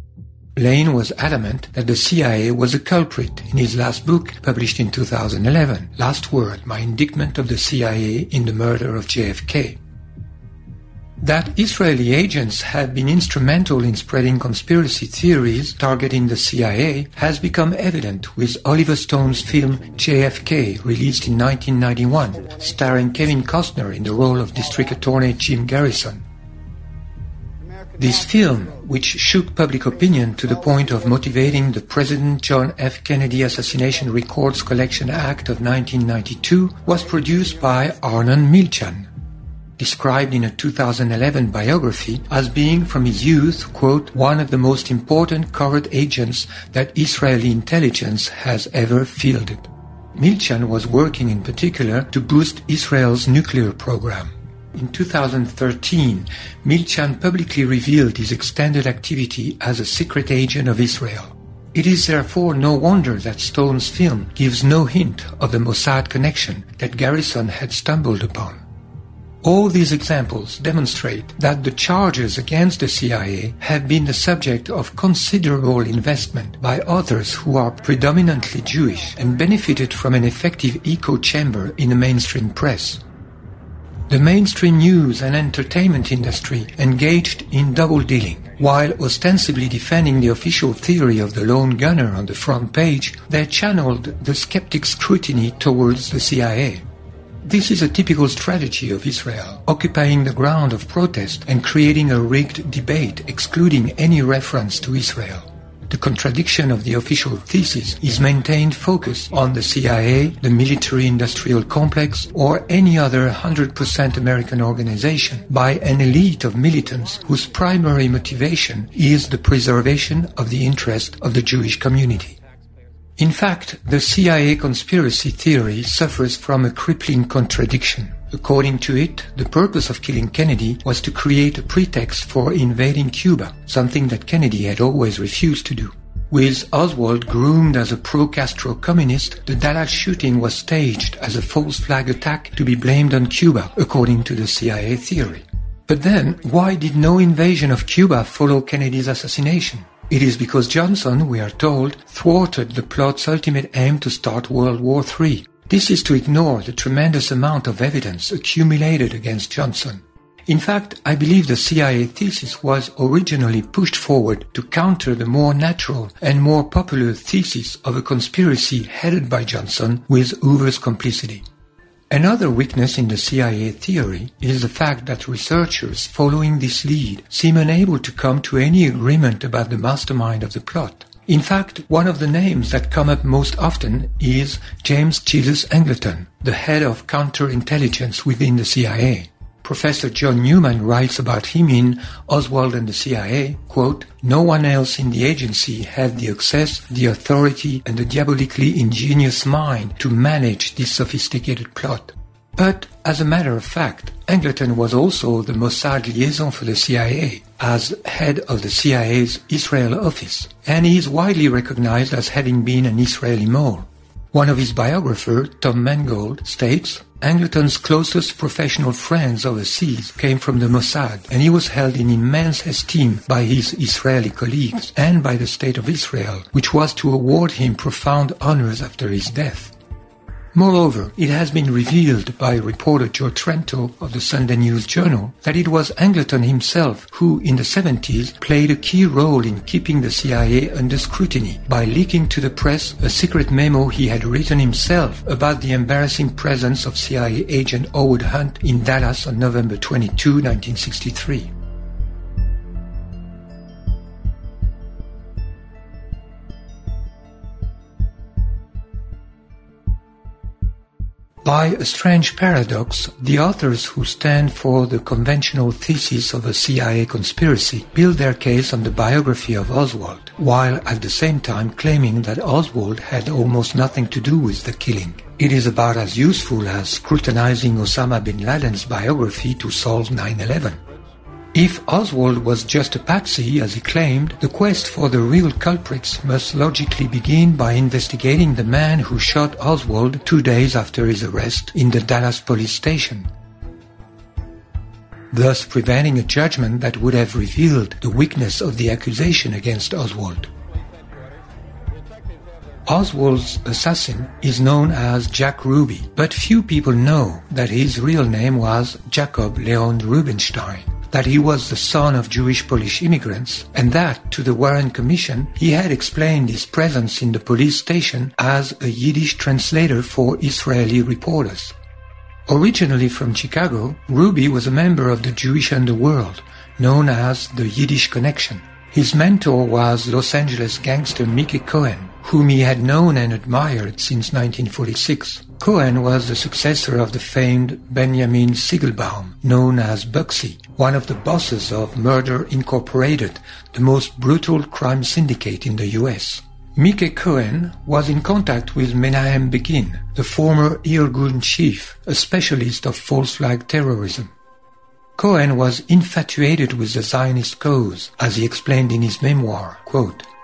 Lane was adamant that the CIA was a culprit in his last book, published in 2011, Last Word, My Indictment of the CIA in the Murder of JFK. That Israeli agents have been instrumental in spreading conspiracy theories targeting the CIA has become evident with Oliver Stone's film JFK, released in 1991, starring Kevin Costner in the role of District Attorney Jim Garrison. This film, which shook public opinion to the point of motivating the President John F. Kennedy Assassination Records Collection Act of 1992, was produced by Arnon Milchan, described in a 2011 biography as being from his youth, quote, one of the most important covert agents that Israeli intelligence has ever fielded. Milchan was working in particular to boost Israel's nuclear program. In 2013, Milchan publicly revealed his extended activity as a secret agent of Israel. It is therefore no wonder that Stone's film gives no hint of the Mossad connection that Garrison had stumbled upon. All these examples demonstrate that the charges against the CIA have been the subject of considerable investment by authors who are predominantly Jewish and benefited from an effective echo chamber in the mainstream press. The mainstream news and entertainment industry engaged in double-dealing. While ostensibly defending the official theory of the lone gunner on the front page, they channeled the skeptic's scrutiny towards the CIA. This is a typical strategy of Israel, occupying the ground of protest and creating a rigged debate excluding any reference to Israel. The contradiction of the official thesis is maintained focused on the CIA, the military-industrial complex, or any other 100% American organization by an elite of militants whose primary motivation is the preservation of the interest of the Jewish community. In fact, the CIA conspiracy theory suffers from a crippling contradiction. According to it, the purpose of killing Kennedy was to create a pretext for invading Cuba, something that Kennedy had always refused to do. With Oswald groomed as a pro-Castro communist, the Dallas shooting was staged as a false flag attack to be blamed on Cuba, according to the CIA theory. But then, why did no invasion of Cuba follow Kennedy's assassination? It is because Johnson, we are told, thwarted the plot's ultimate aim to start World War III. This is to ignore the tremendous amount of evidence accumulated against Johnson. In fact, I believe the CIA thesis was originally pushed forward to counter the more natural and more popular thesis of a conspiracy headed by Johnson with Hoover's complicity. Another weakness in the CIA theory is the fact that researchers following this lead seem unable to come to any agreement about the mastermind of the plot. In fact, one of the names that come up most often is James Jesus Angleton, the head of counterintelligence within the CIA. Professor John Newman writes about him in Oswald and the CIA, quote, "No one else in the agency had the access, the authority, and the diabolically ingenious mind to manage this sophisticated plot." But, as a matter of fact, Angleton was also the Mossad liaison for the CIA, as head of the CIA's Israel office, and he is widely recognized as having been an Israeli mole. One of his biographers, Tom Mangold, states, Angleton's closest professional friends overseas came from the Mossad, and he was held in immense esteem by his Israeli colleagues and by the State of Israel, which was to award him profound honors after his death. Moreover, it has been revealed by reporter Joe Trento of the Sunday News Journal that it was Angleton himself who, in the 70s, played a key role in keeping the CIA under scrutiny by leaking to the press a secret memo he had written himself about the embarrassing presence of CIA agent Howard Hunt in Dallas on November 22, 1963. By a strange paradox, the authors who stand for the conventional thesis of a CIA conspiracy build their case on the biography of Oswald, while at the same time claiming that Oswald had almost nothing to do with the killing. It is about as useful as scrutinizing Osama bin Laden's biography to solve 9/11. If Oswald was just a patsy, as he claimed, the quest for the real culprits must logically begin by investigating the man who shot Oswald 2 days after his arrest in the Dallas police station, thus preventing a judgment that would have revealed the weakness of the accusation against Oswald. Oswald's assassin is known as Jack Ruby, but few people know that his real name was Jacob Leon Rubinstein, that he was the son of Jewish Polish immigrants, and that, to the Warren Commission, he had explained his presence in the police station as a Yiddish translator for Israeli reporters. Originally from Chicago, Ruby was a member of the Jewish underworld, known as the Yiddish Connection. His mentor was Los Angeles gangster Mickey Cohen, whom he had known and admired since 1946. Cohen was the successor of the famed Benjamin Siegelbaum, known as Bugsy, one of the bosses of Murder Incorporated, the most brutal crime syndicate in the U.S. Mickey Cohen was in contact with Menahem Begin, the former Irgun chief, a specialist of false flag terrorism. Cohen was infatuated with the Zionist cause, as he explained in his memoir, quote,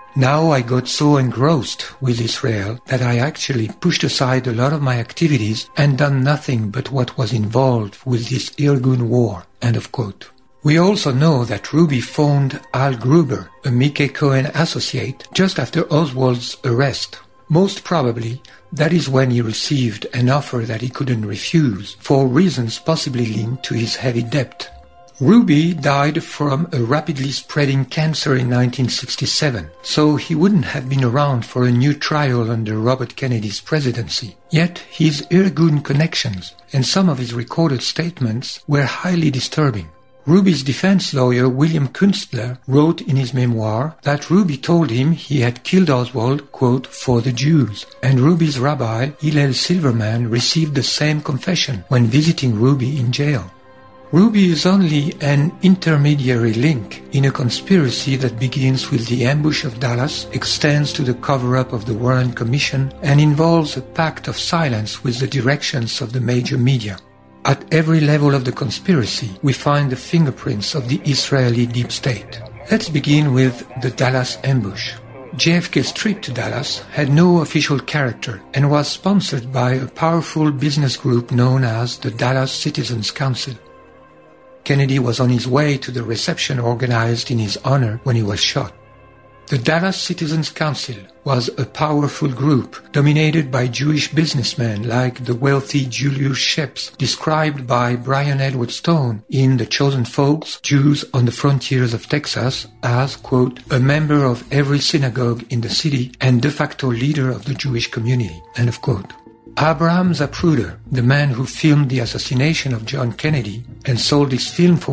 Now I got so engrossed with Israel that I actually pushed aside a lot of my activities and done nothing but what was involved with this Irgun war." End of quote. We also know that Ruby phoned Al Gruber, a Mickey Cohen associate, just after Oswald's arrest. Most probably, that is when he received an offer that he couldn't refuse, for reasons possibly linked to his heavy debt. Ruby died from a rapidly spreading cancer in 1967, so he wouldn't have been around for a new trial under Robert Kennedy's presidency. Yet his Irgun connections and some of his recorded statements were highly disturbing. Ruby's defense lawyer, William Kunstler, wrote in his memoir that Ruby told him he had killed Oswald, quote, "for the Jews," and Ruby's rabbi, Hillel Silverman, received the same confession when visiting Ruby in jail. Ruby is only an intermediary link in a conspiracy that begins with the ambush of Dallas, extends to the cover-up of the Warren Commission, and involves a pact of silence with the directions of the major media. At every level of the conspiracy, we find the fingerprints of the Israeli deep state. Let's begin with the Dallas ambush. JFK's trip to Dallas had no official character and was sponsored by a powerful business group known as the Dallas Citizens Council. Kennedy was on his way to the reception organized in his honor when he was shot. The Dallas Citizens Council was a powerful group dominated by Jewish businessmen like the wealthy Julius Sheps, described by Brian Edward Stone in The Chosen Folks, Jews on the Frontiers of Texas as, quote, "a member of every synagogue in the city and de facto leader of the Jewish community," end of quote. Abraham Zapruder, the man who filmed the assassination of John Kennedy and sold his film for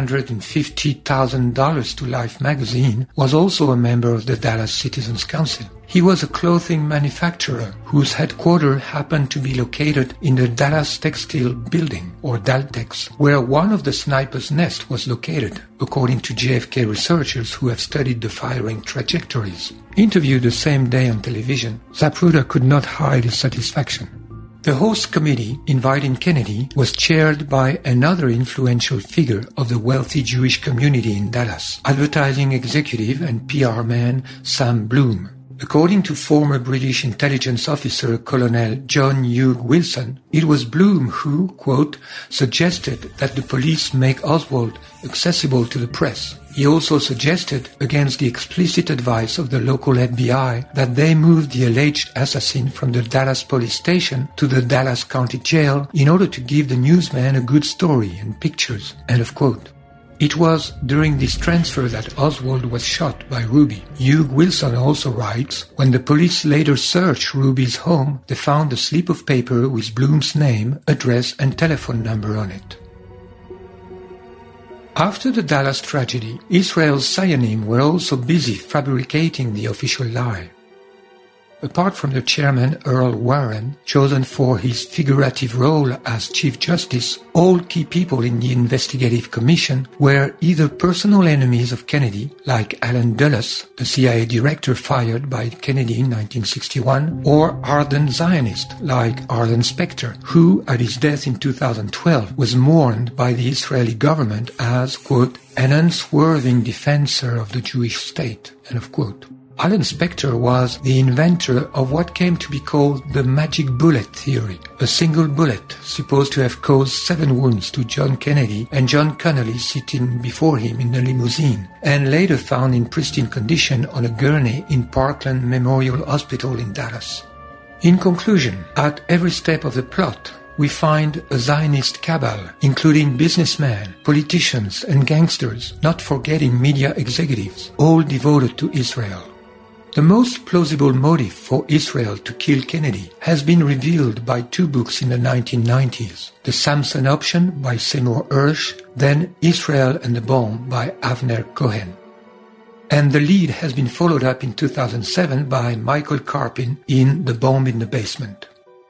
$150,000 to Life magazine, was also a member of the Dallas Citizens Council. He was a clothing manufacturer whose headquarters happened to be located in the Dallas Textile Building, or Daltex, where one of the snipers' nests was located, according to JFK researchers who have studied the firing trajectories. Interviewed the same day on television, Zapruder could not hide his satisfaction. The host committee inviting Kennedy was chaired by another influential figure of the wealthy Jewish community in Dallas, advertising executive and PR man Sam Bloom. According to former British intelligence officer Colonel John Hugh Wilson, it was Bloom who, quote, "suggested that the police make Oswald accessible to the press." He also suggested, against the explicit advice of the local FBI, that they move the alleged assassin from the Dallas police station to the Dallas County Jail in order to give the newsman a good story and pictures, end of quote. It was during this transfer that Oswald was shot by Ruby. Hugh Wilson also writes, when the police later searched Ruby's home, they found a slip of paper with Bloom's name, address and telephone number on it. After the Dallas tragedy, Israel's Zionim were also busy fabricating the official lie. Apart from the chairman, Earl Warren, chosen for his figurative role as Chief Justice, all key people in the investigative commission were either personal enemies of Kennedy, like Allen Dulles, the CIA director fired by Kennedy in 1961, or ardent Zionists, like Arlen Specter, who, at his death in 2012, was mourned by the Israeli government as, quote, "an unswerving defender of the Jewish state," end of quote. Arlen Specter was the inventor of what came to be called the magic bullet theory, a single bullet supposed to have caused 7 wounds to John Kennedy and John Connally sitting before him in the limousine, and later found in pristine condition on a gurney in Parkland Memorial Hospital in Dallas. In conclusion, at every step of the plot, we find a Zionist cabal, including businessmen, politicians, and gangsters, not forgetting media executives, all devoted to Israel. The most plausible motive for Israel to kill Kennedy has been revealed by 2 books in the 1990s, The Samson Option by Seymour Hersh, then Israel and the Bomb by Avner Cohen. And the lead has been followed up in 2007 by Michael Karpin in The Bomb in the Basement.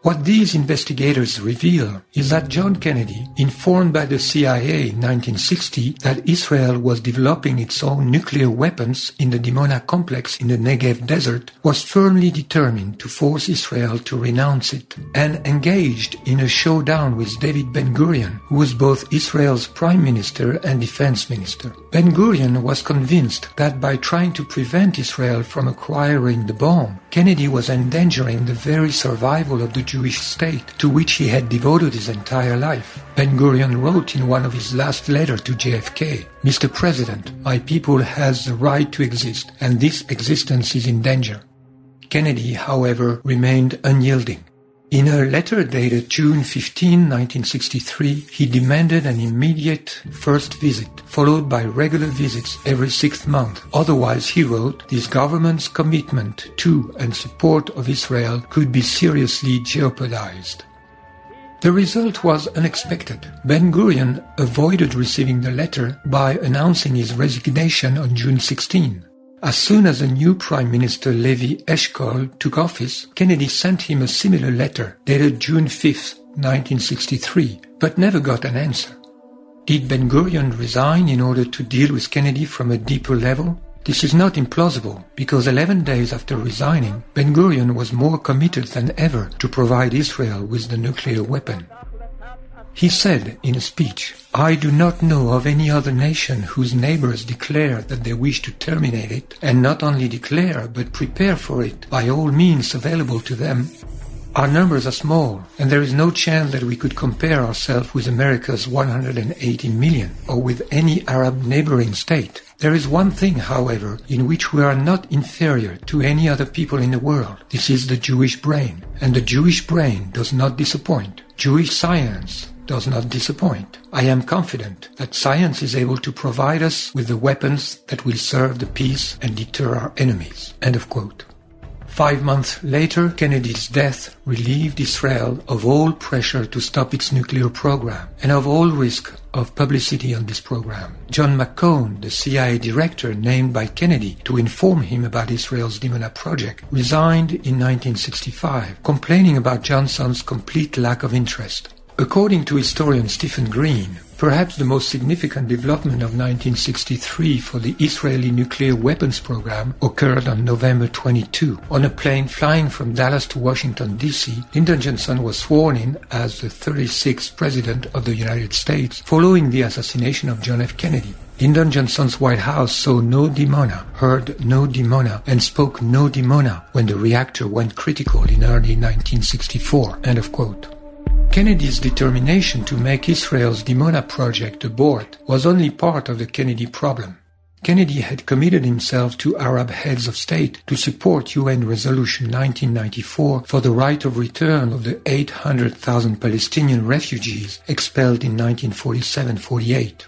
What these investigators reveal is that John Kennedy, informed by the CIA in 1960 that Israel was developing its own nuclear weapons in the Dimona complex in the Negev desert, was firmly determined to force Israel to renounce it, and engaged in a showdown with David Ben-Gurion, who was both Israel's prime minister and defense minister. Ben-Gurion was convinced that by trying to prevent Israel from acquiring the bomb, Kennedy was endangering the very survival of the Jewish state to which he had devoted his entire life. Ben-Gurion wrote in one of his last letters to JFK, "Mr. President, my people has the right to exist, and this existence is in danger." Kennedy, however, remained unyielding. In a letter dated June 15, 1963, he demanded an immediate first visit, followed by regular visits every 6th month. Otherwise, he wrote, this government's commitment to and support of Israel could be seriously jeopardized. The result was unexpected. Ben-Gurion avoided receiving the letter by announcing his resignation on June 16. As soon as the new Prime Minister Levi Eshkol took office, Kennedy sent him a similar letter dated June 5, 1963, but never got an answer. Did Ben-Gurion resign in order to deal with Kennedy from a deeper level? This is not implausible, because 11 days after resigning, Ben-Gurion was more committed than ever to provide Israel with the nuclear weapon. He said in a speech, "I do not know of any other nation whose neighbors declare that they wish to terminate it, and not only declare, but prepare for it by all means available to them. Our numbers are small, and there is no chance that we could compare ourselves with America's 180 million, or with any Arab neighboring state. There is one thing, however, in which we are not inferior to any other people in the world. This is the Jewish brain, and the Jewish brain does not disappoint. Jewish science does not disappoint. I am confident that science is able to provide us with the weapons that will serve the peace and deter our enemies." End of quote. 5 months later, Kennedy's death relieved Israel of all pressure to stop its nuclear program and of all risk of publicity on this program. John McCone, the CIA director named by Kennedy to inform him about Israel's Dimona project, resigned in 1965, complaining about Johnson's complete lack of interest. According to historian Stephen Green, perhaps the most significant development of 1963 for the Israeli nuclear weapons program occurred on November 22. On a plane flying from Dallas to Washington, D.C., Lyndon Johnson was sworn in as the 36th President of the United States following the assassination of John F. Kennedy. Lyndon Johnson's White House saw no Dimona, heard no Dimona, and spoke no Dimona when the reactor went critical in early 1964. End of quote. Kennedy's determination to make Israel's Dimona project abort was only part of the Kennedy problem. Kennedy had committed himself to Arab heads of state to support UN Resolution 1994 for the right of return of the 800,000 Palestinian refugees expelled in 1947-48.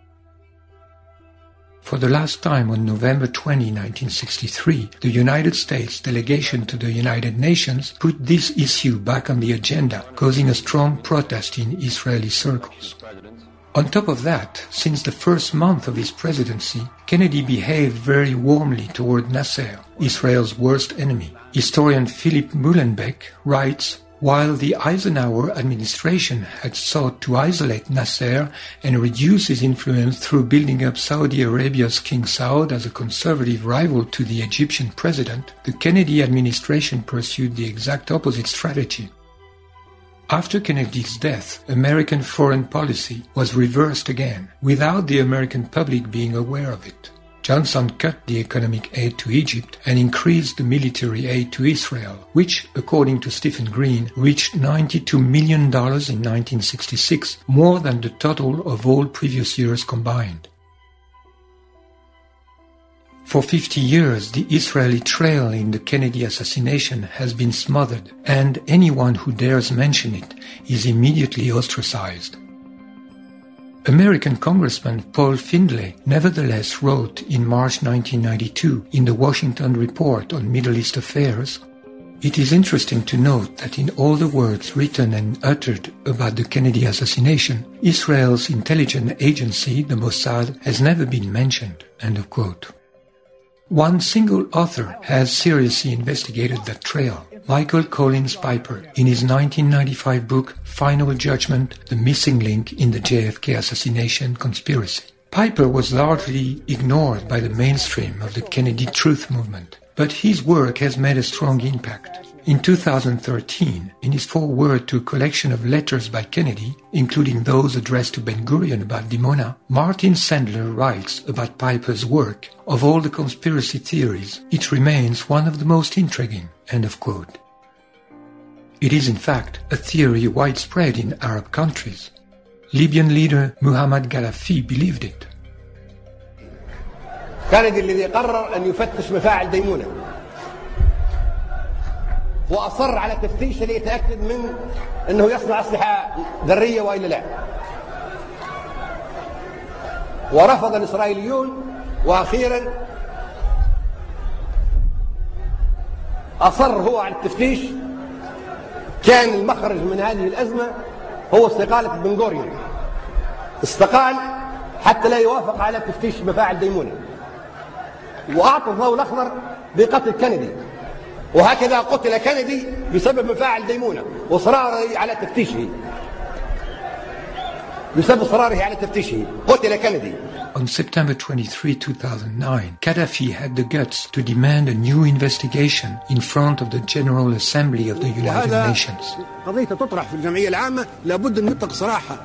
For the last time on November 20, 1963, the United States delegation to the United Nations put this issue back on the agenda, causing a strong protest in Israeli circles. On top of that, since the first month of his presidency, Kennedy behaved very warmly toward Nasser, Israel's worst enemy. Historian Philip Muhlenbeck writes, while the Eisenhower administration had sought to isolate Nasser and reduce his influence through building up Saudi Arabia's King Saud as a conservative rival to the Egyptian president, the Kennedy administration pursued the exact opposite strategy. After Kennedy's death, American foreign policy was reversed again, without the American public being aware of it. Johnson cut the economic aid to Egypt and increased the military aid to Israel, which, according to Stephen Green, reached $92 million in 1966, more than the total of all previous years combined. For 50 years, the Israeli trail in the Kennedy assassination has been smothered, and anyone who dares mention it is immediately ostracized. American Congressman Paul Findlay nevertheless wrote in March 1992 in the Washington Report on Middle East Affairs, "It is interesting to note that in all the words written and uttered about the Kennedy assassination, Israel's intelligence agency, the Mossad, has never been mentioned." End of quote. One single author has seriously investigated that trail, Michael Collins Piper, in his 1995 book Final Judgment, The Missing Link in the JFK Assassination Conspiracy. Piper was largely ignored by the mainstream of the Kennedy Truth Movement, but his work has made a strong impact. In 2013, in his foreword to a collection of letters by Kennedy, including those addressed to Ben-Gurion about Dimona, Martin Sandler writes about Piper's work, "Of all the conspiracy theories, it remains one of the most intriguing." End of quote. It is in fact a theory widespread in Arab countries. Libyan leader Muhammad Gaddafi believed it.
كندي الذي قرر أن يفتش مفاعل ديمونة وأصر على تفتيش ليتأكد من أنه يصنع أسلحة ذرية وإلا لا، ورفض الإسرائيليون، وأخيرا أصر هو على التفتيش. كان المخرج من هذه الأزمة هو استقالة بن-غوريون، استقال حتى لا يوافق على تفتيش مفاعل ديمونة، وأعطى الضوء الأخضر بقتل كندي، وهكذا قتل كندي بسبب مفاعل ديمونة وإصراره على تفتيشه. بسبب إصراره على تفتيشه قتل كندي.
On September 23, 2009, Gaddafi had the guts to demand a new investigation in front of the General Assembly of the United Nations.
قضية تطرح في الجمعية العامة لابد أن نطلق صراحة.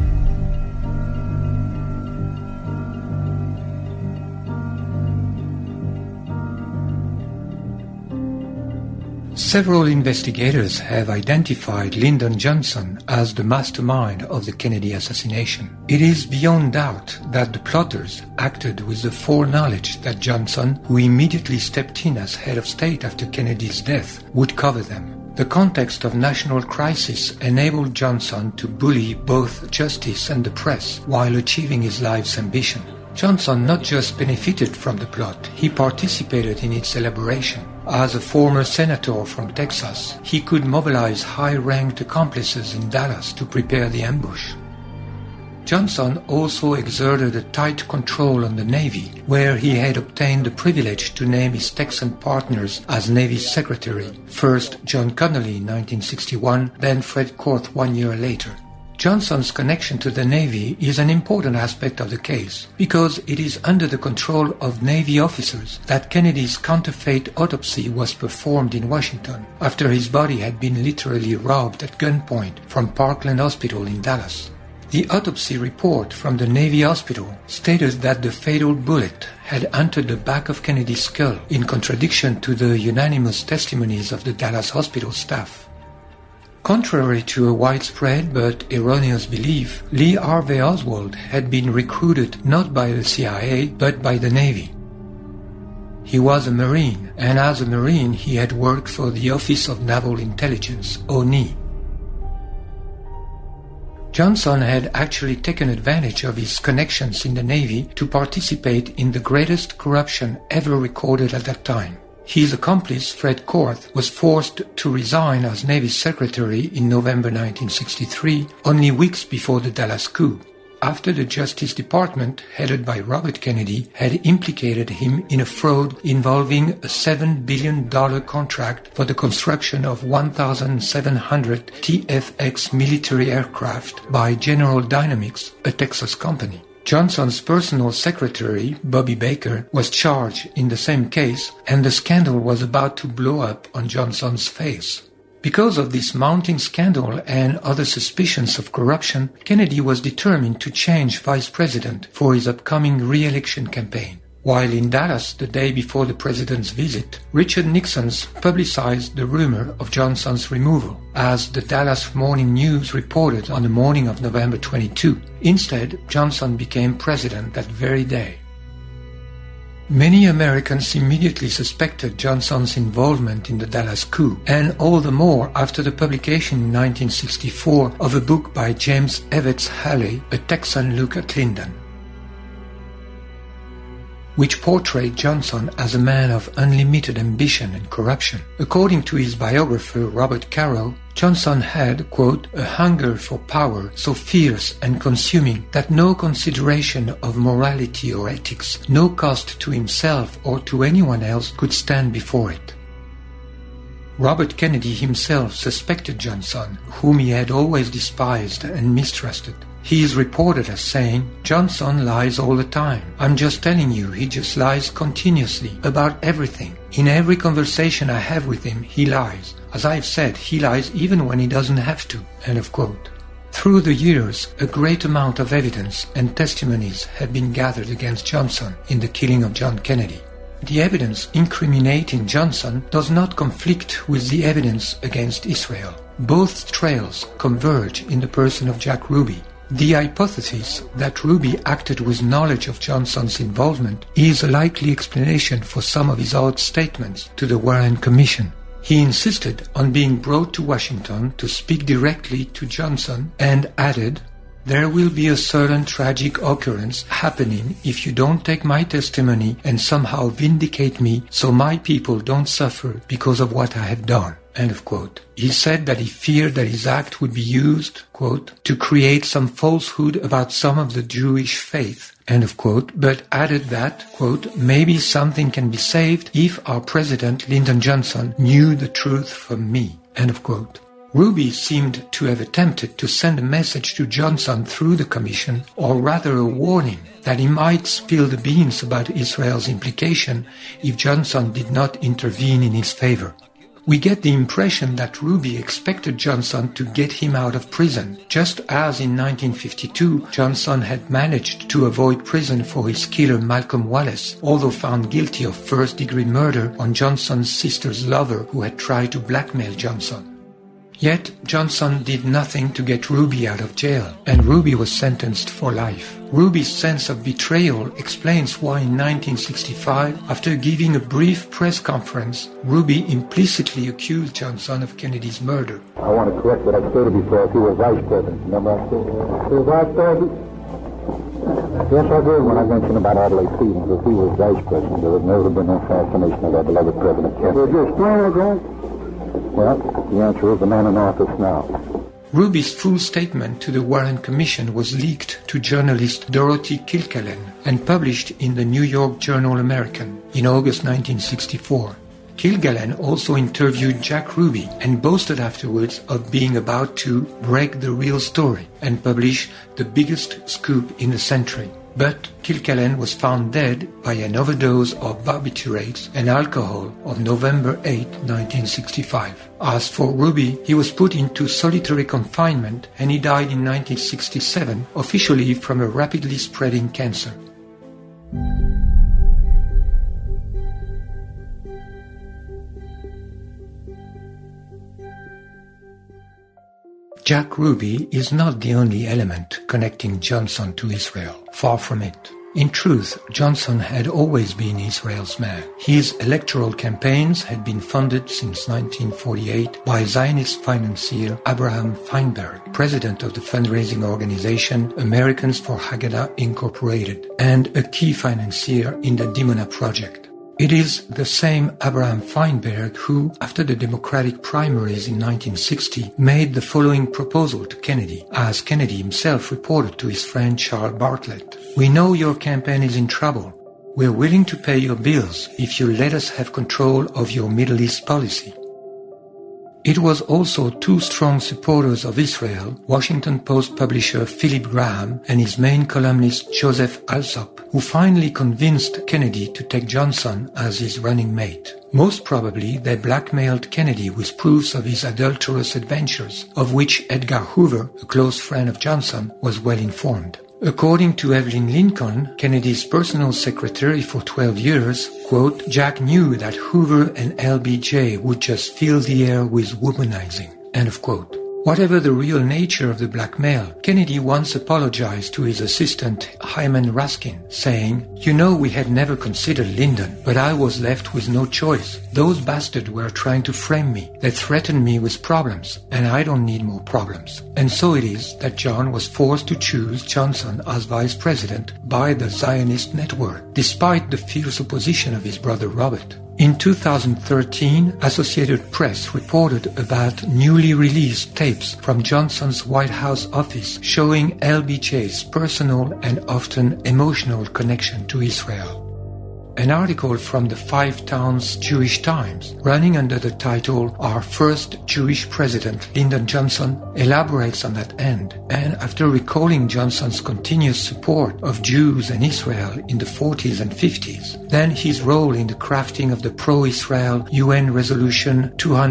Several investigators have identified Lyndon Johnson as the mastermind of the Kennedy assassination. It is beyond doubt that the plotters acted with the foreknowledge that Johnson, who immediately stepped in as head of state after Kennedy's death, would cover them. The context of national crisis enabled Johnson to bully both justice and the press while achieving his life's ambition. Johnson not just benefited from the plot, he participated in its elaboration. As a former senator from Texas, he could mobilize high-ranked accomplices in Dallas to prepare the ambush. Johnson also exerted a tight control on the Navy, where he had obtained the privilege to name his Texan partners as Navy Secretary, first John Connolly in 1961, then Fred Korth 1 year later. Johnson's connection to the Navy is an important aspect of the case because it is under the control of Navy officers that Kennedy's counterfeit autopsy was performed in Washington after his body had been literally robbed at gunpoint from Parkland Hospital in Dallas. The autopsy report from the Navy hospital stated that the fatal bullet had entered the back of Kennedy's skull, in contradiction to the unanimous testimonies of the Dallas hospital staff. Contrary to a widespread but erroneous belief, Lee Harvey Oswald had been recruited not by the CIA but by the Navy. He was a Marine, and as a Marine he had worked for the Office of Naval Intelligence, ONI. Johnson had actually taken advantage of his connections in the Navy to participate in the greatest corruption ever recorded at that time. His accomplice, Fred Korth, was forced to resign as Navy Secretary in November 1963, only weeks before the Dallas coup, after the Justice Department, headed by Robert Kennedy, had implicated him in a fraud involving a $7 billion contract for the construction of 1,700 TFX military aircraft by General Dynamics, a Texas company. Johnson's personal secretary, Bobby Baker, was charged in the same case, and the scandal was about to blow up on Johnson's face. Because of this mounting scandal and other suspicions of corruption, Kennedy was determined to change vice president for his upcoming re-election campaign. While in Dallas the day before the president's visit, Richard Nixon publicized the rumor of Johnson's removal, as the Dallas Morning News reported on the morning of November 22. Instead, Johnson became president that very day. Many Americans immediately suspected Johnson's involvement in the Dallas coup, and all the more after the publication in 1964 of a book by James Evetts Haley, A Texan Look at Lyndon. which portrayed Johnson as a man of unlimited ambition and corruption. According to his biographer Robert Caro, Johnson had, quote, a hunger for power so fierce and consuming that no consideration of morality or ethics, no cost to himself or to anyone else could stand before it. Robert Kennedy himself suspected Johnson, whom he had always despised and mistrusted. He is reported as saying, "Johnson lies all the time. I'm just telling you, he just lies continuously about everything. In every conversation I have with him, he lies. As I've said, he lies even when he doesn't have to." End of quote. Through the years, a great amount of evidence and testimonies have been gathered against Johnson in the killing of John Kennedy. The evidence incriminating Johnson does not conflict with the evidence against Israel. Both trails converge in the person of Jack Ruby. The hypothesis that Ruby acted with knowledge of Johnson's involvement is a likely explanation for some of his odd statements to the Warren Commission. He insisted on being brought to Washington to speak directly to Johnson and added, "There will be a certain tragic occurrence happening if you don't take my testimony and somehow vindicate me so my people don't suffer because of what I have done." End of quote. He said that he feared that his act would be used, quote, to create some falsehood about some of the Jewish faith, end of quote, but added that, quote, maybe something can be saved if our president, Lyndon Johnson, knew the truth from me, end of quote. Ruby seemed to have attempted to send a message to Johnson through the commission, or rather a warning that he might spill the beans about Israel's implication if Johnson did not intervene in his favor. We get the impression that Ruby expected Johnson to get him out of prison, just as in 1952 Johnson had managed to avoid prison for his killer Malcolm Wallace, although found guilty of first-degree murder on Johnson's sister's lover who had tried to blackmail Johnson. Yet Johnson did nothing to get Ruby out of jail, and Ruby was sentenced for life. Ruby's sense of betrayal explains why in 1965, after giving a brief press conference, Ruby implicitly accused Johnson of Kennedy's murder.
I want to correct what I stated before. He was vice president. Remember I said he was vice president? Yes, I did when I mentioned about Adlai Stevens, that he was vice president. There had never been no assassination of our beloved President Kennedy. Would you explain it, Grant? Well, the answer is the man in office now.
Ruby's full statement to the Warren Commission was leaked to journalist Dorothy Kilgallen and published in the New York Journal American in August 1964. Kilgallen also interviewed Jack Ruby and boasted afterwards of being about to break the real story and publish the biggest scoop in the century. But Kilgallen was found dead by an overdose of barbiturates and alcohol on November 8, 1965. As for Ruby, he was put into solitary confinement and he died in 1967, officially from a rapidly spreading cancer. Jack Ruby is not the only element connecting Johnson to Israel. Far from it. In truth, Johnson had always been Israel's man. His electoral campaigns had been funded since 1948 by Zionist financier Abraham Feinberg, president of the fundraising organization Americans for Haggadah Incorporated, and a key financier in the Dimona project. It is the same Abraham Feinberg who, after the Democratic primaries in 1960, made the following proposal to Kennedy, as Kennedy himself reported to his friend Charles Bartlett. "We know your campaign is in trouble. We're willing to pay your bills if you let us have control of your Middle East policy." It was also two strong supporters of Israel, Washington Post publisher Philip Graham and his main columnist Joseph Alsop, who finally convinced Kennedy to take Johnson as his running mate. Most probably, they blackmailed Kennedy with proofs of his adulterous adventures, of which Edgar Hoover, a close friend of Johnson, was well informed. According to Evelyn Lincoln, Kennedy's personal secretary for 12 years, quote, Jack knew that Hoover and LBJ would just fill the air with womanizing, end of quote. Whatever the real nature of the blackmail, Kennedy once apologized to his assistant Hyman Raskin, saying, "You know, we had never considered Lyndon, but I was left with no choice. Those bastards were trying to frame me. They threatened me with problems, and I don't need more problems." And so it is that John was forced to choose Johnson as vice president by the Zionist network, despite the fierce opposition of his brother Robert. In 2013, Associated Press reported about newly released tapes from Johnson's White House office showing LBJ's personal and often emotional connection to Israel. An article from the Five Towns Jewish Times, running under the title "Our First Jewish President, Lyndon Johnson," elaborates on that end, and after recalling Johnson's continuous support of Jews and Israel in the 40s and 50s, then his role in the crafting of the pro-Israel UN Resolution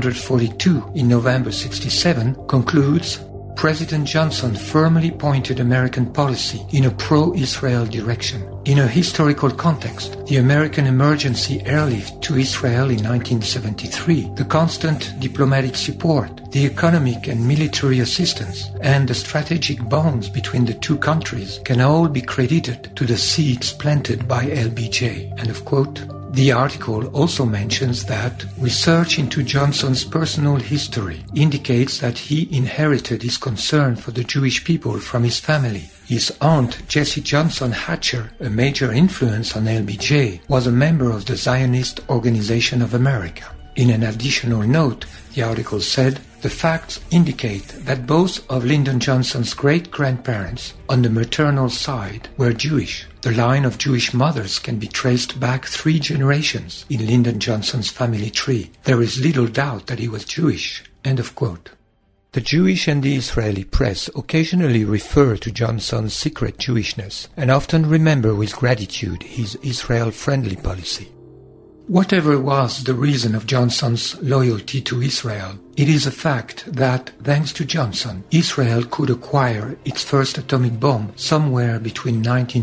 242 in November 1967, concludes, President Johnson firmly pointed American policy in a pro-Israel direction. In a historical context, the American emergency airlift to Israel in 1973, the constant diplomatic support, the economic and military assistance, and the strategic bonds between the two countries can all be credited to the seeds planted by LBJ. End of quote. The article also mentions that research into Johnson's personal history indicates that he inherited his concern for the Jewish people from his family. His aunt, Jessie Johnson Hatcher, a major influence on LBJ, was a member of the Zionist Organization of America. In an additional note, the article said, the facts indicate that both of Lyndon Johnson's great-grandparents on the maternal side were Jewish. The line of Jewish mothers can be traced back 3 generations in Lyndon Johnson's family tree. There is little doubt that he was Jewish. End of quote. The Jewish and the Israeli press occasionally refer to Johnson's secret Jewishness and often remember with gratitude his Israel-friendly policy. Whatever was the reason of Johnson's loyalty to Israel, it is a fact that, thanks to Johnson, Israel could acquire its first atomic bomb somewhere between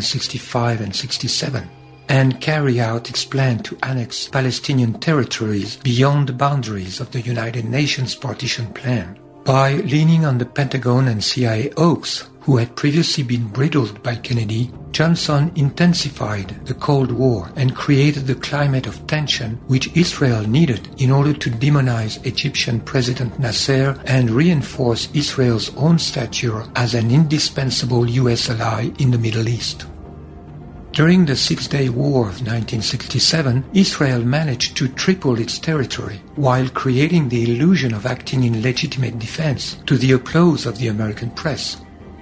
1965 and 67, and carry out its plan to annex Palestinian territories beyond the boundaries of the United Nations partition plan. By leaning on the Pentagon and CIA hawks, who had previously been bridled by Kennedy, Johnson intensified the Cold War and created the climate of tension which Israel needed in order to demonize Egyptian President Nasser and reinforce Israel's own stature as an indispensable U.S. ally in the Middle East. During the Six-Day War of 1967, Israel managed to triple its territory while creating the illusion of acting in legitimate defense to the applause of the American press.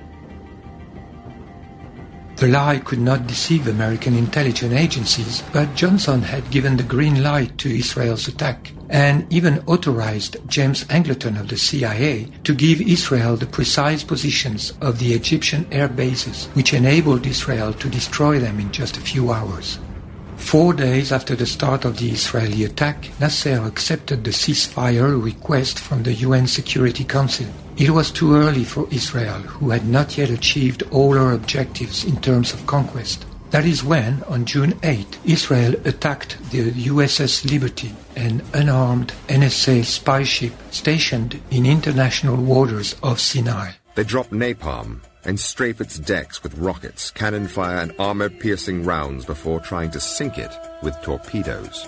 The lie could not deceive American intelligence agencies, but Johnson had given the green light to Israel's attack and even authorized James Angleton of the CIA to give Israel the precise positions of the Egyptian air bases, which enabled Israel to destroy them in just a few hours. 4 days after the start of the Israeli attack, Nasser accepted the ceasefire request from the UN Security Council. It was too early for Israel, who had not yet achieved all her objectives in terms of conquest. That is when, on June 8, Israel attacked the USS Liberty, an unarmed NSA spy ship stationed in international waters of Sinai.
They drop napalm and strafe its decks with rockets, cannon fire, and armor-piercing rounds before trying to sink it with torpedoes.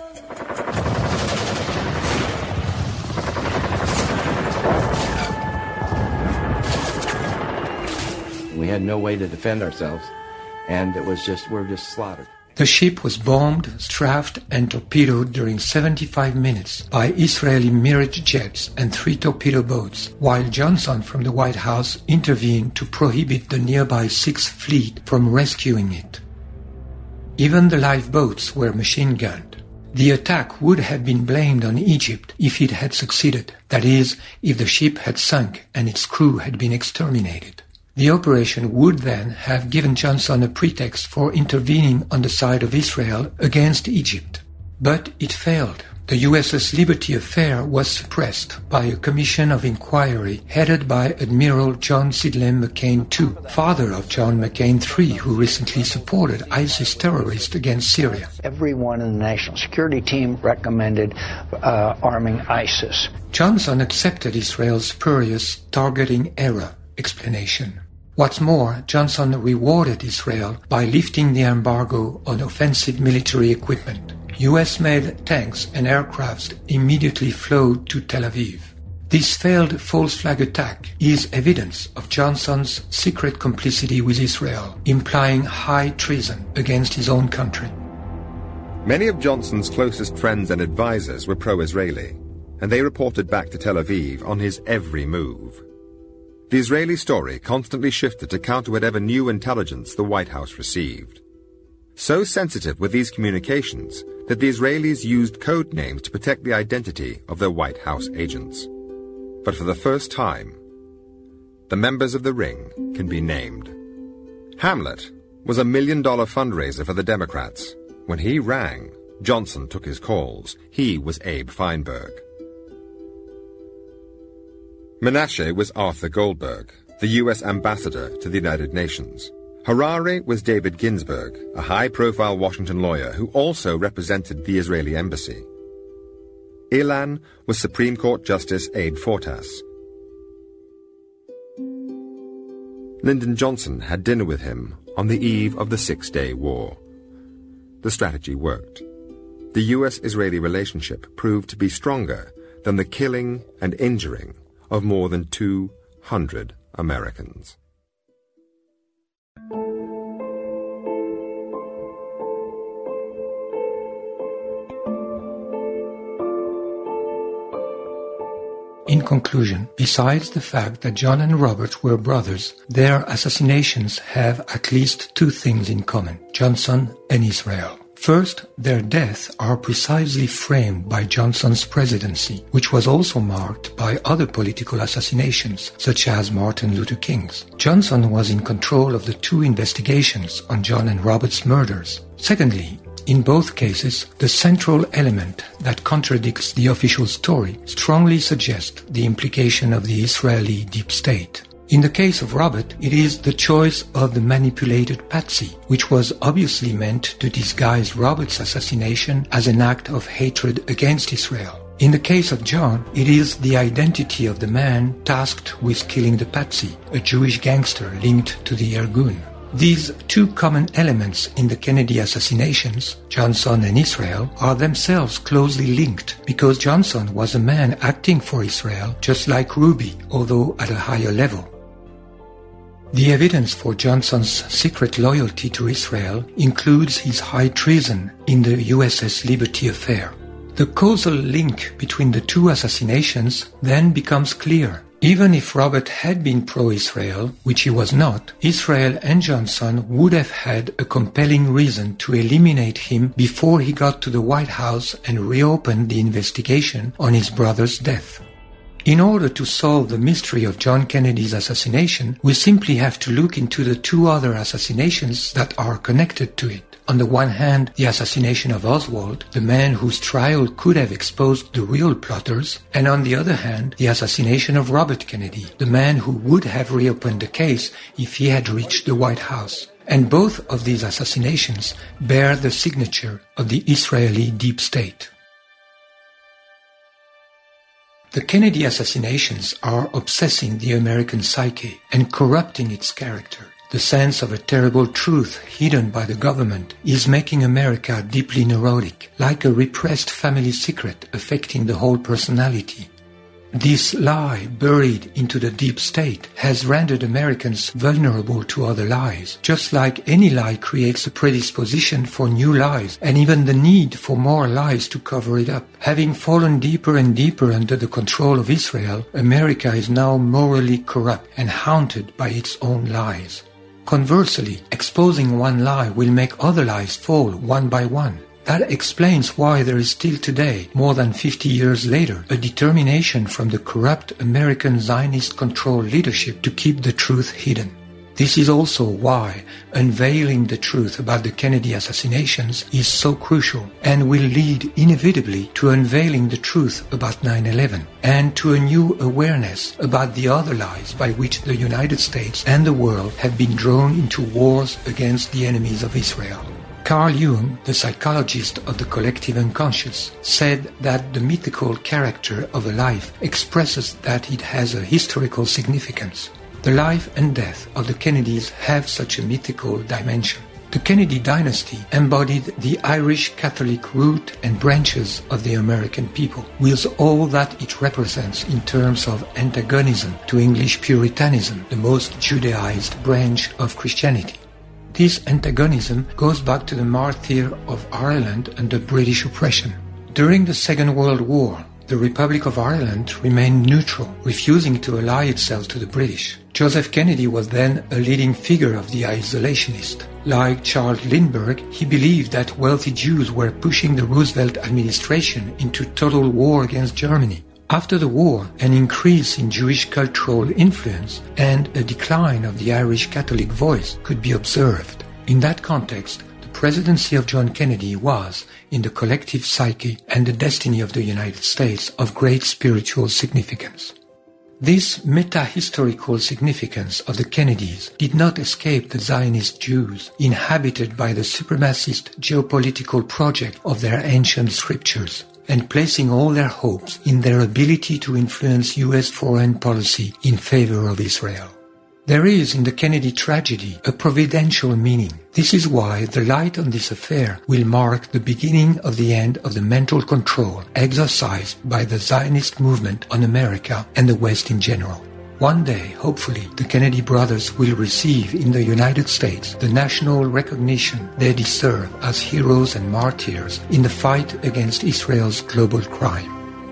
We had no way to defend ourselves, and it was we're just slaughtered.
The ship was bombed, strafed, and torpedoed during 75 minutes by Israeli Mirage jets and 3 torpedo boats, while Johnson from the White House intervened to prohibit the nearby 6th Fleet from rescuing it. Even the lifeboats were machine-gunned. The attack would have been blamed on Egypt if it had succeeded, that is, if the ship had sunk and its crew had been exterminated. The operation would then have given Johnson a pretext for intervening on the side of Israel against Egypt. But it failed. The the USS Liberty affair was suppressed by a commission of inquiry headed by Admiral John Sidney McCain II, father of John McCain III, who recently supported ISIS terrorists against Syria.
Everyone in the national security team recommended arming ISIS.
Johnson accepted Israel's spurious targeting error explanation. What's more, Johnson rewarded Israel by lifting the embargo on offensive military equipment. US-made tanks and aircrafts immediately flowed to Tel Aviv. This failed false flag attack is evidence of Johnson's secret complicity with Israel, implying high treason against his own country.
Many of Johnson's closest friends and advisers were pro-Israeli, and they reported back to Tel Aviv on his every move. The Israeli story constantly shifted to counter whatever new intelligence the White House received. So sensitive were these communications that the Israelis used code names to protect the identity of their White House agents. But for the first time, the members of the ring can be named. Hamlet was $1 million fundraiser for the Democrats. When he rang, Johnson took his calls. He was Abe Feinberg. Menashe was Arthur Goldberg, the U.S. ambassador to the United Nations. Harare was David Ginsburg, a high-profile Washington lawyer who also represented the Israeli embassy. Ilan was Supreme Court Justice Abe Fortas. Lyndon Johnson had dinner with him on the eve of the Six-Day War. The strategy worked. The U.S.-Israeli relationship proved to be stronger than the killing and injuring of more than 200 Americans.
In conclusion, besides the fact that John and Robert were brothers, their assassinations have at least two things in common: Johnson and Israel. First, their deaths are precisely framed by Johnson's presidency, which was also marked by other political assassinations, such as Martin Luther King's. Johnson was in control of the two investigations on John and Robert's murders. Secondly, in both cases, the central element that contradicts the official story strongly suggests the implication of the Israeli deep state. In the case of Robert, it is the choice of the manipulated patsy, which was obviously meant to disguise Robert's assassination as an act of hatred against Israel. In the case of John, it is the identity of the man tasked with killing the patsy, a Jewish gangster linked to the Irgun. These two common elements in the Kennedy assassinations, Johnson and Israel, are themselves closely linked because Johnson was a man acting for Israel just like Ruby, although at a higher level. The evidence for Johnson's secret loyalty to Israel includes his high treason in the USS Liberty affair. The causal link between the two assassinations then becomes clear. Even if Robert had been pro-Israel, which he was not, Israel and Johnson would have had a compelling reason to eliminate him before he got to the White House and reopened the investigation on his brother's death. In order to solve the mystery of John Kennedy's assassination, we simply have to look into the two other assassinations that are connected to it. On the one hand, the assassination of Oswald, the man whose trial could have exposed the real plotters, and on the other hand, the assassination of Robert Kennedy, the man who would have reopened the case if he had reached the White House. And both of these assassinations bear the signature of the Israeli deep state. The Kennedy assassinations are obsessing the American psyche and corrupting its character. The sense of a terrible truth hidden by the government is making America deeply neurotic, like a repressed family secret affecting the whole personality. This lie, buried into the deep state, has rendered Americans vulnerable to other lies, just like any lie creates a predisposition for new lies, and even the need for more lies to cover it up. Having fallen deeper and deeper under the control of Israel, America is now morally corrupt and haunted by its own lies. Conversely, exposing one lie will make other lies fall one by one. That explains why there is still today, more than 50 years later, a determination from the corrupt American Zionist-controlled leadership to keep the truth hidden. This is also why unveiling the truth about the Kennedy assassinations is so crucial and will lead inevitably to unveiling the truth about 9/11 and to a new awareness about the other lies by which the United States and the world have been drawn into wars against the enemies of Israel. Carl Jung, the psychologist of the collective unconscious, said that the mythical character of a life expresses that it has a historical significance. The life and death of the Kennedys have such a mythical dimension. The Kennedy dynasty embodied the Irish Catholic root and branches of the American people, with all that it represents in terms of antagonism to English Puritanism, the most Judaized branch of Christianity. This antagonism goes back to the martyr of Ireland under British oppression. During the Second World War, the Republic of Ireland remained neutral, refusing to ally itself to the British. Joseph Kennedy was then a leading figure of the isolationist. Like Charles Lindbergh, he believed that wealthy Jews were pushing the Roosevelt administration into total war against Germany. After the war, an increase in Jewish cultural influence and a decline of the Irish Catholic voice could be observed. In that context, the presidency of John Kennedy was, in the collective psyche and the destiny of the United States, of great spiritual significance. This meta-historical significance of the Kennedys did not escape the Zionist Jews, inhabited by the supremacist geopolitical project of their ancient scriptures, and placing all their hopes in their ability to influence U.S. foreign policy in favor of Israel. There is in the Kennedy tragedy a providential meaning. This is why the light on this affair will mark the beginning of the end of the mental control exercised by the Zionist movement on America and the West in general. One day, hopefully, the Kennedy brothers will receive in the United States the national recognition they deserve as heroes and martyrs in the fight against Israel's global crime.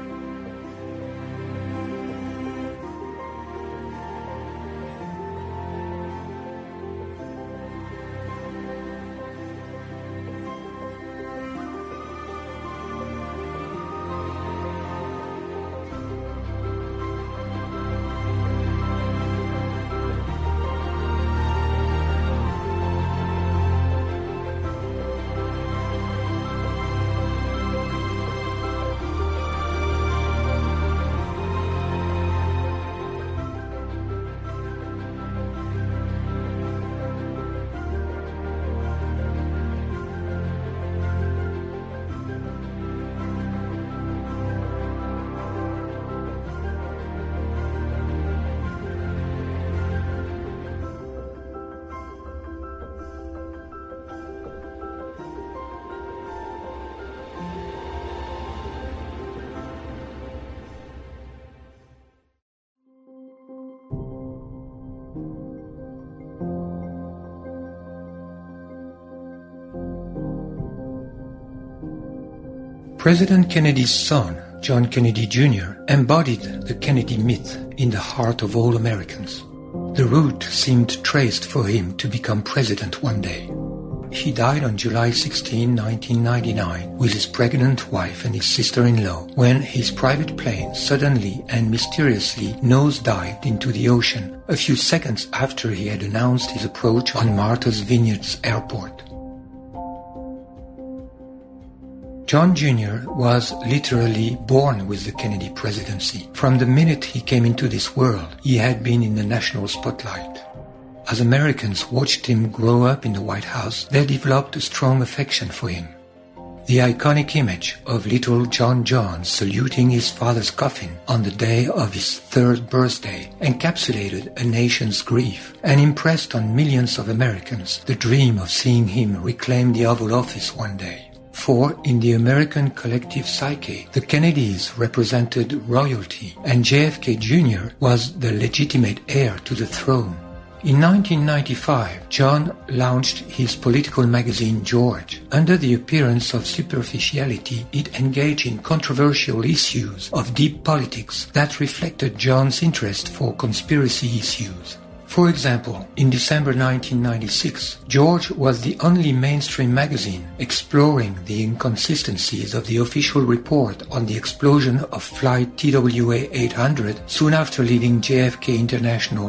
President Kennedy's son, John Kennedy Jr., embodied the Kennedy myth in the heart of all Americans. The route seemed traced for him to become president one day. He died on July 16, 1999, with his pregnant wife and his sister-in-law, when his private plane suddenly and mysteriously nose-dived into the ocean a few seconds after he had announced his approach on Martha's Vineyards Airport. John Jr. was literally born with the Kennedy presidency. From the minute he came into this world, he had been in the national spotlight. As Americans watched him grow up in the White House, they developed a strong affection for him. The iconic image of little John John saluting his father's coffin on the day of his 3rd birthday encapsulated a nation's grief and impressed on millions of Americans the dream of seeing him reclaim the Oval Office one day. For in the American collective psyche, the Kennedys represented royalty, and JFK Jr. was the legitimate heir to the throne. In 1995, John launched his political magazine George. Under the appearance of superficiality, it engaged in controversial issues of deep politics that reflected John's interest for conspiracy issues. For example, in December 1996, George was the only mainstream magazine exploring the inconsistencies of the official report on the explosion of flight TWA 800 soon after leaving JFK International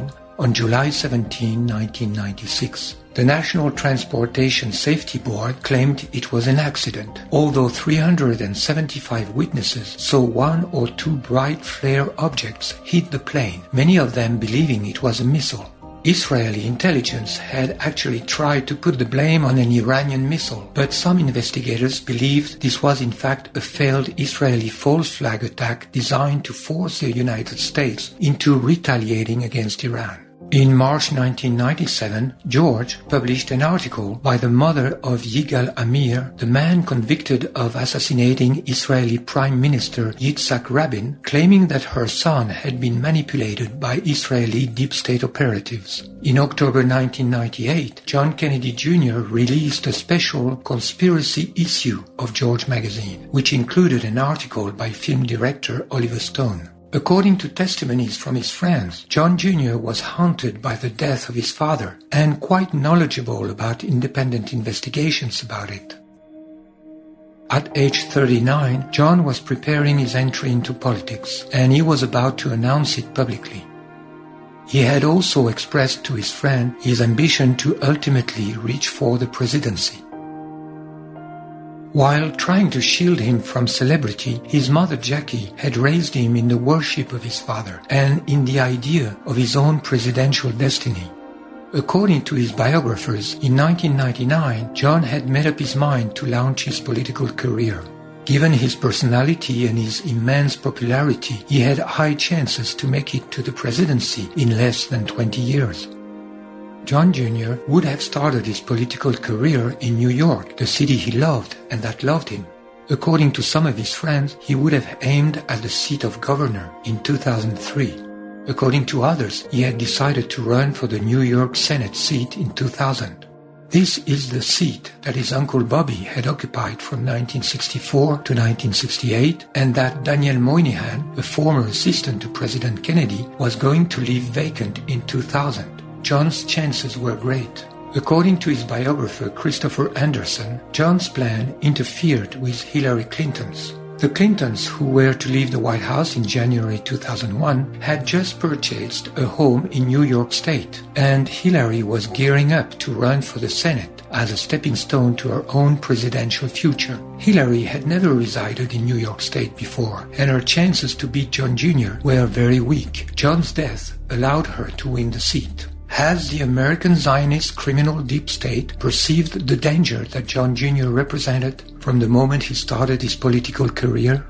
on July 17, 1996. The National Transportation Safety Board claimed it was an accident, although 375 witnesses saw one or two bright flare objects hit the plane, many of them believing it was a missile. Israeli intelligence had actually tried to put the blame on an Iranian missile, but some investigators believed this was in fact a failed Israeli false flag attack designed to force the United States into retaliating against Iran. In March 1997, George published an article by the mother of Yigal Amir, the man convicted of assassinating Israeli Prime Minister Yitzhak Rabin, claiming that her son had been manipulated by Israeli deep state operatives. In October 1998, John Kennedy Jr. released a special conspiracy issue of George magazine, which included an article by film director Oliver Stone. According to testimonies from his friends, John Jr. was haunted by the death of his father and quite knowledgeable about independent investigations about it. At age 39, John was preparing his entry into politics, and he was about to announce it publicly. He had also expressed to his friend his ambition to ultimately reach for the presidency. While trying to shield him from celebrity, his mother Jackie had raised him in the worship of his father and in the idea of his own presidential destiny. According to his biographers, in 1999, John had made up his mind to launch his political career. Given his personality and his immense popularity, he had high chances to make it to the presidency in less than 20 years. John Jr. would have started his political career in New York, the city he loved and that loved him. According to some of his friends, he would have aimed at the seat of governor in 2003. According to others, he had decided to run for the New York Senate seat in 2000. This is the seat that his uncle Bobby had occupied from 1964 to 1968, and that Daniel Moynihan, a former assistant to President Kennedy, was going to leave vacant in 2000. John's chances were great. According to his biographer Christopher Anderson, John's plan interfered with Hillary Clinton's. The Clintons, who were to leave the White House in January 2001, had just purchased a home in New York State, and Hillary was gearing up to run for the Senate as a stepping stone to her own presidential future. Hillary had never resided in New York State before, and her chances to beat John Jr. were very weak. John's death allowed her to win the seat. Has the American Zionist criminal deep state perceived the danger that John Jr. represented from the moment he started his political career?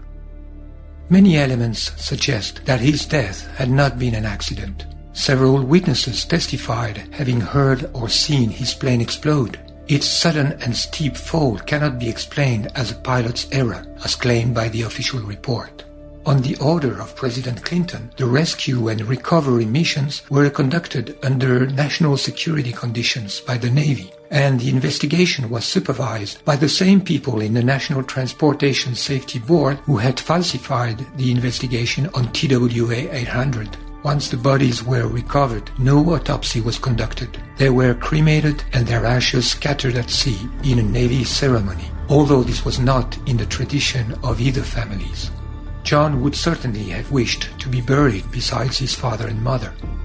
Many elements suggest that his death had not been an accident. Several witnesses testified having heard or seen his plane explode. Its sudden and steep fall cannot be explained as a pilot's error, as claimed by the official report. On the order of President Clinton, the rescue and recovery missions were conducted under national security conditions by the Navy, and the investigation was supervised by the same people in the National Transportation Safety Board who had falsified the investigation on TWA 800. Once the bodies were recovered, no autopsy was conducted. They were cremated and their ashes scattered at sea in a Navy ceremony, although this was not in the tradition of either families. John would certainly have wished to be buried beside his father and mother.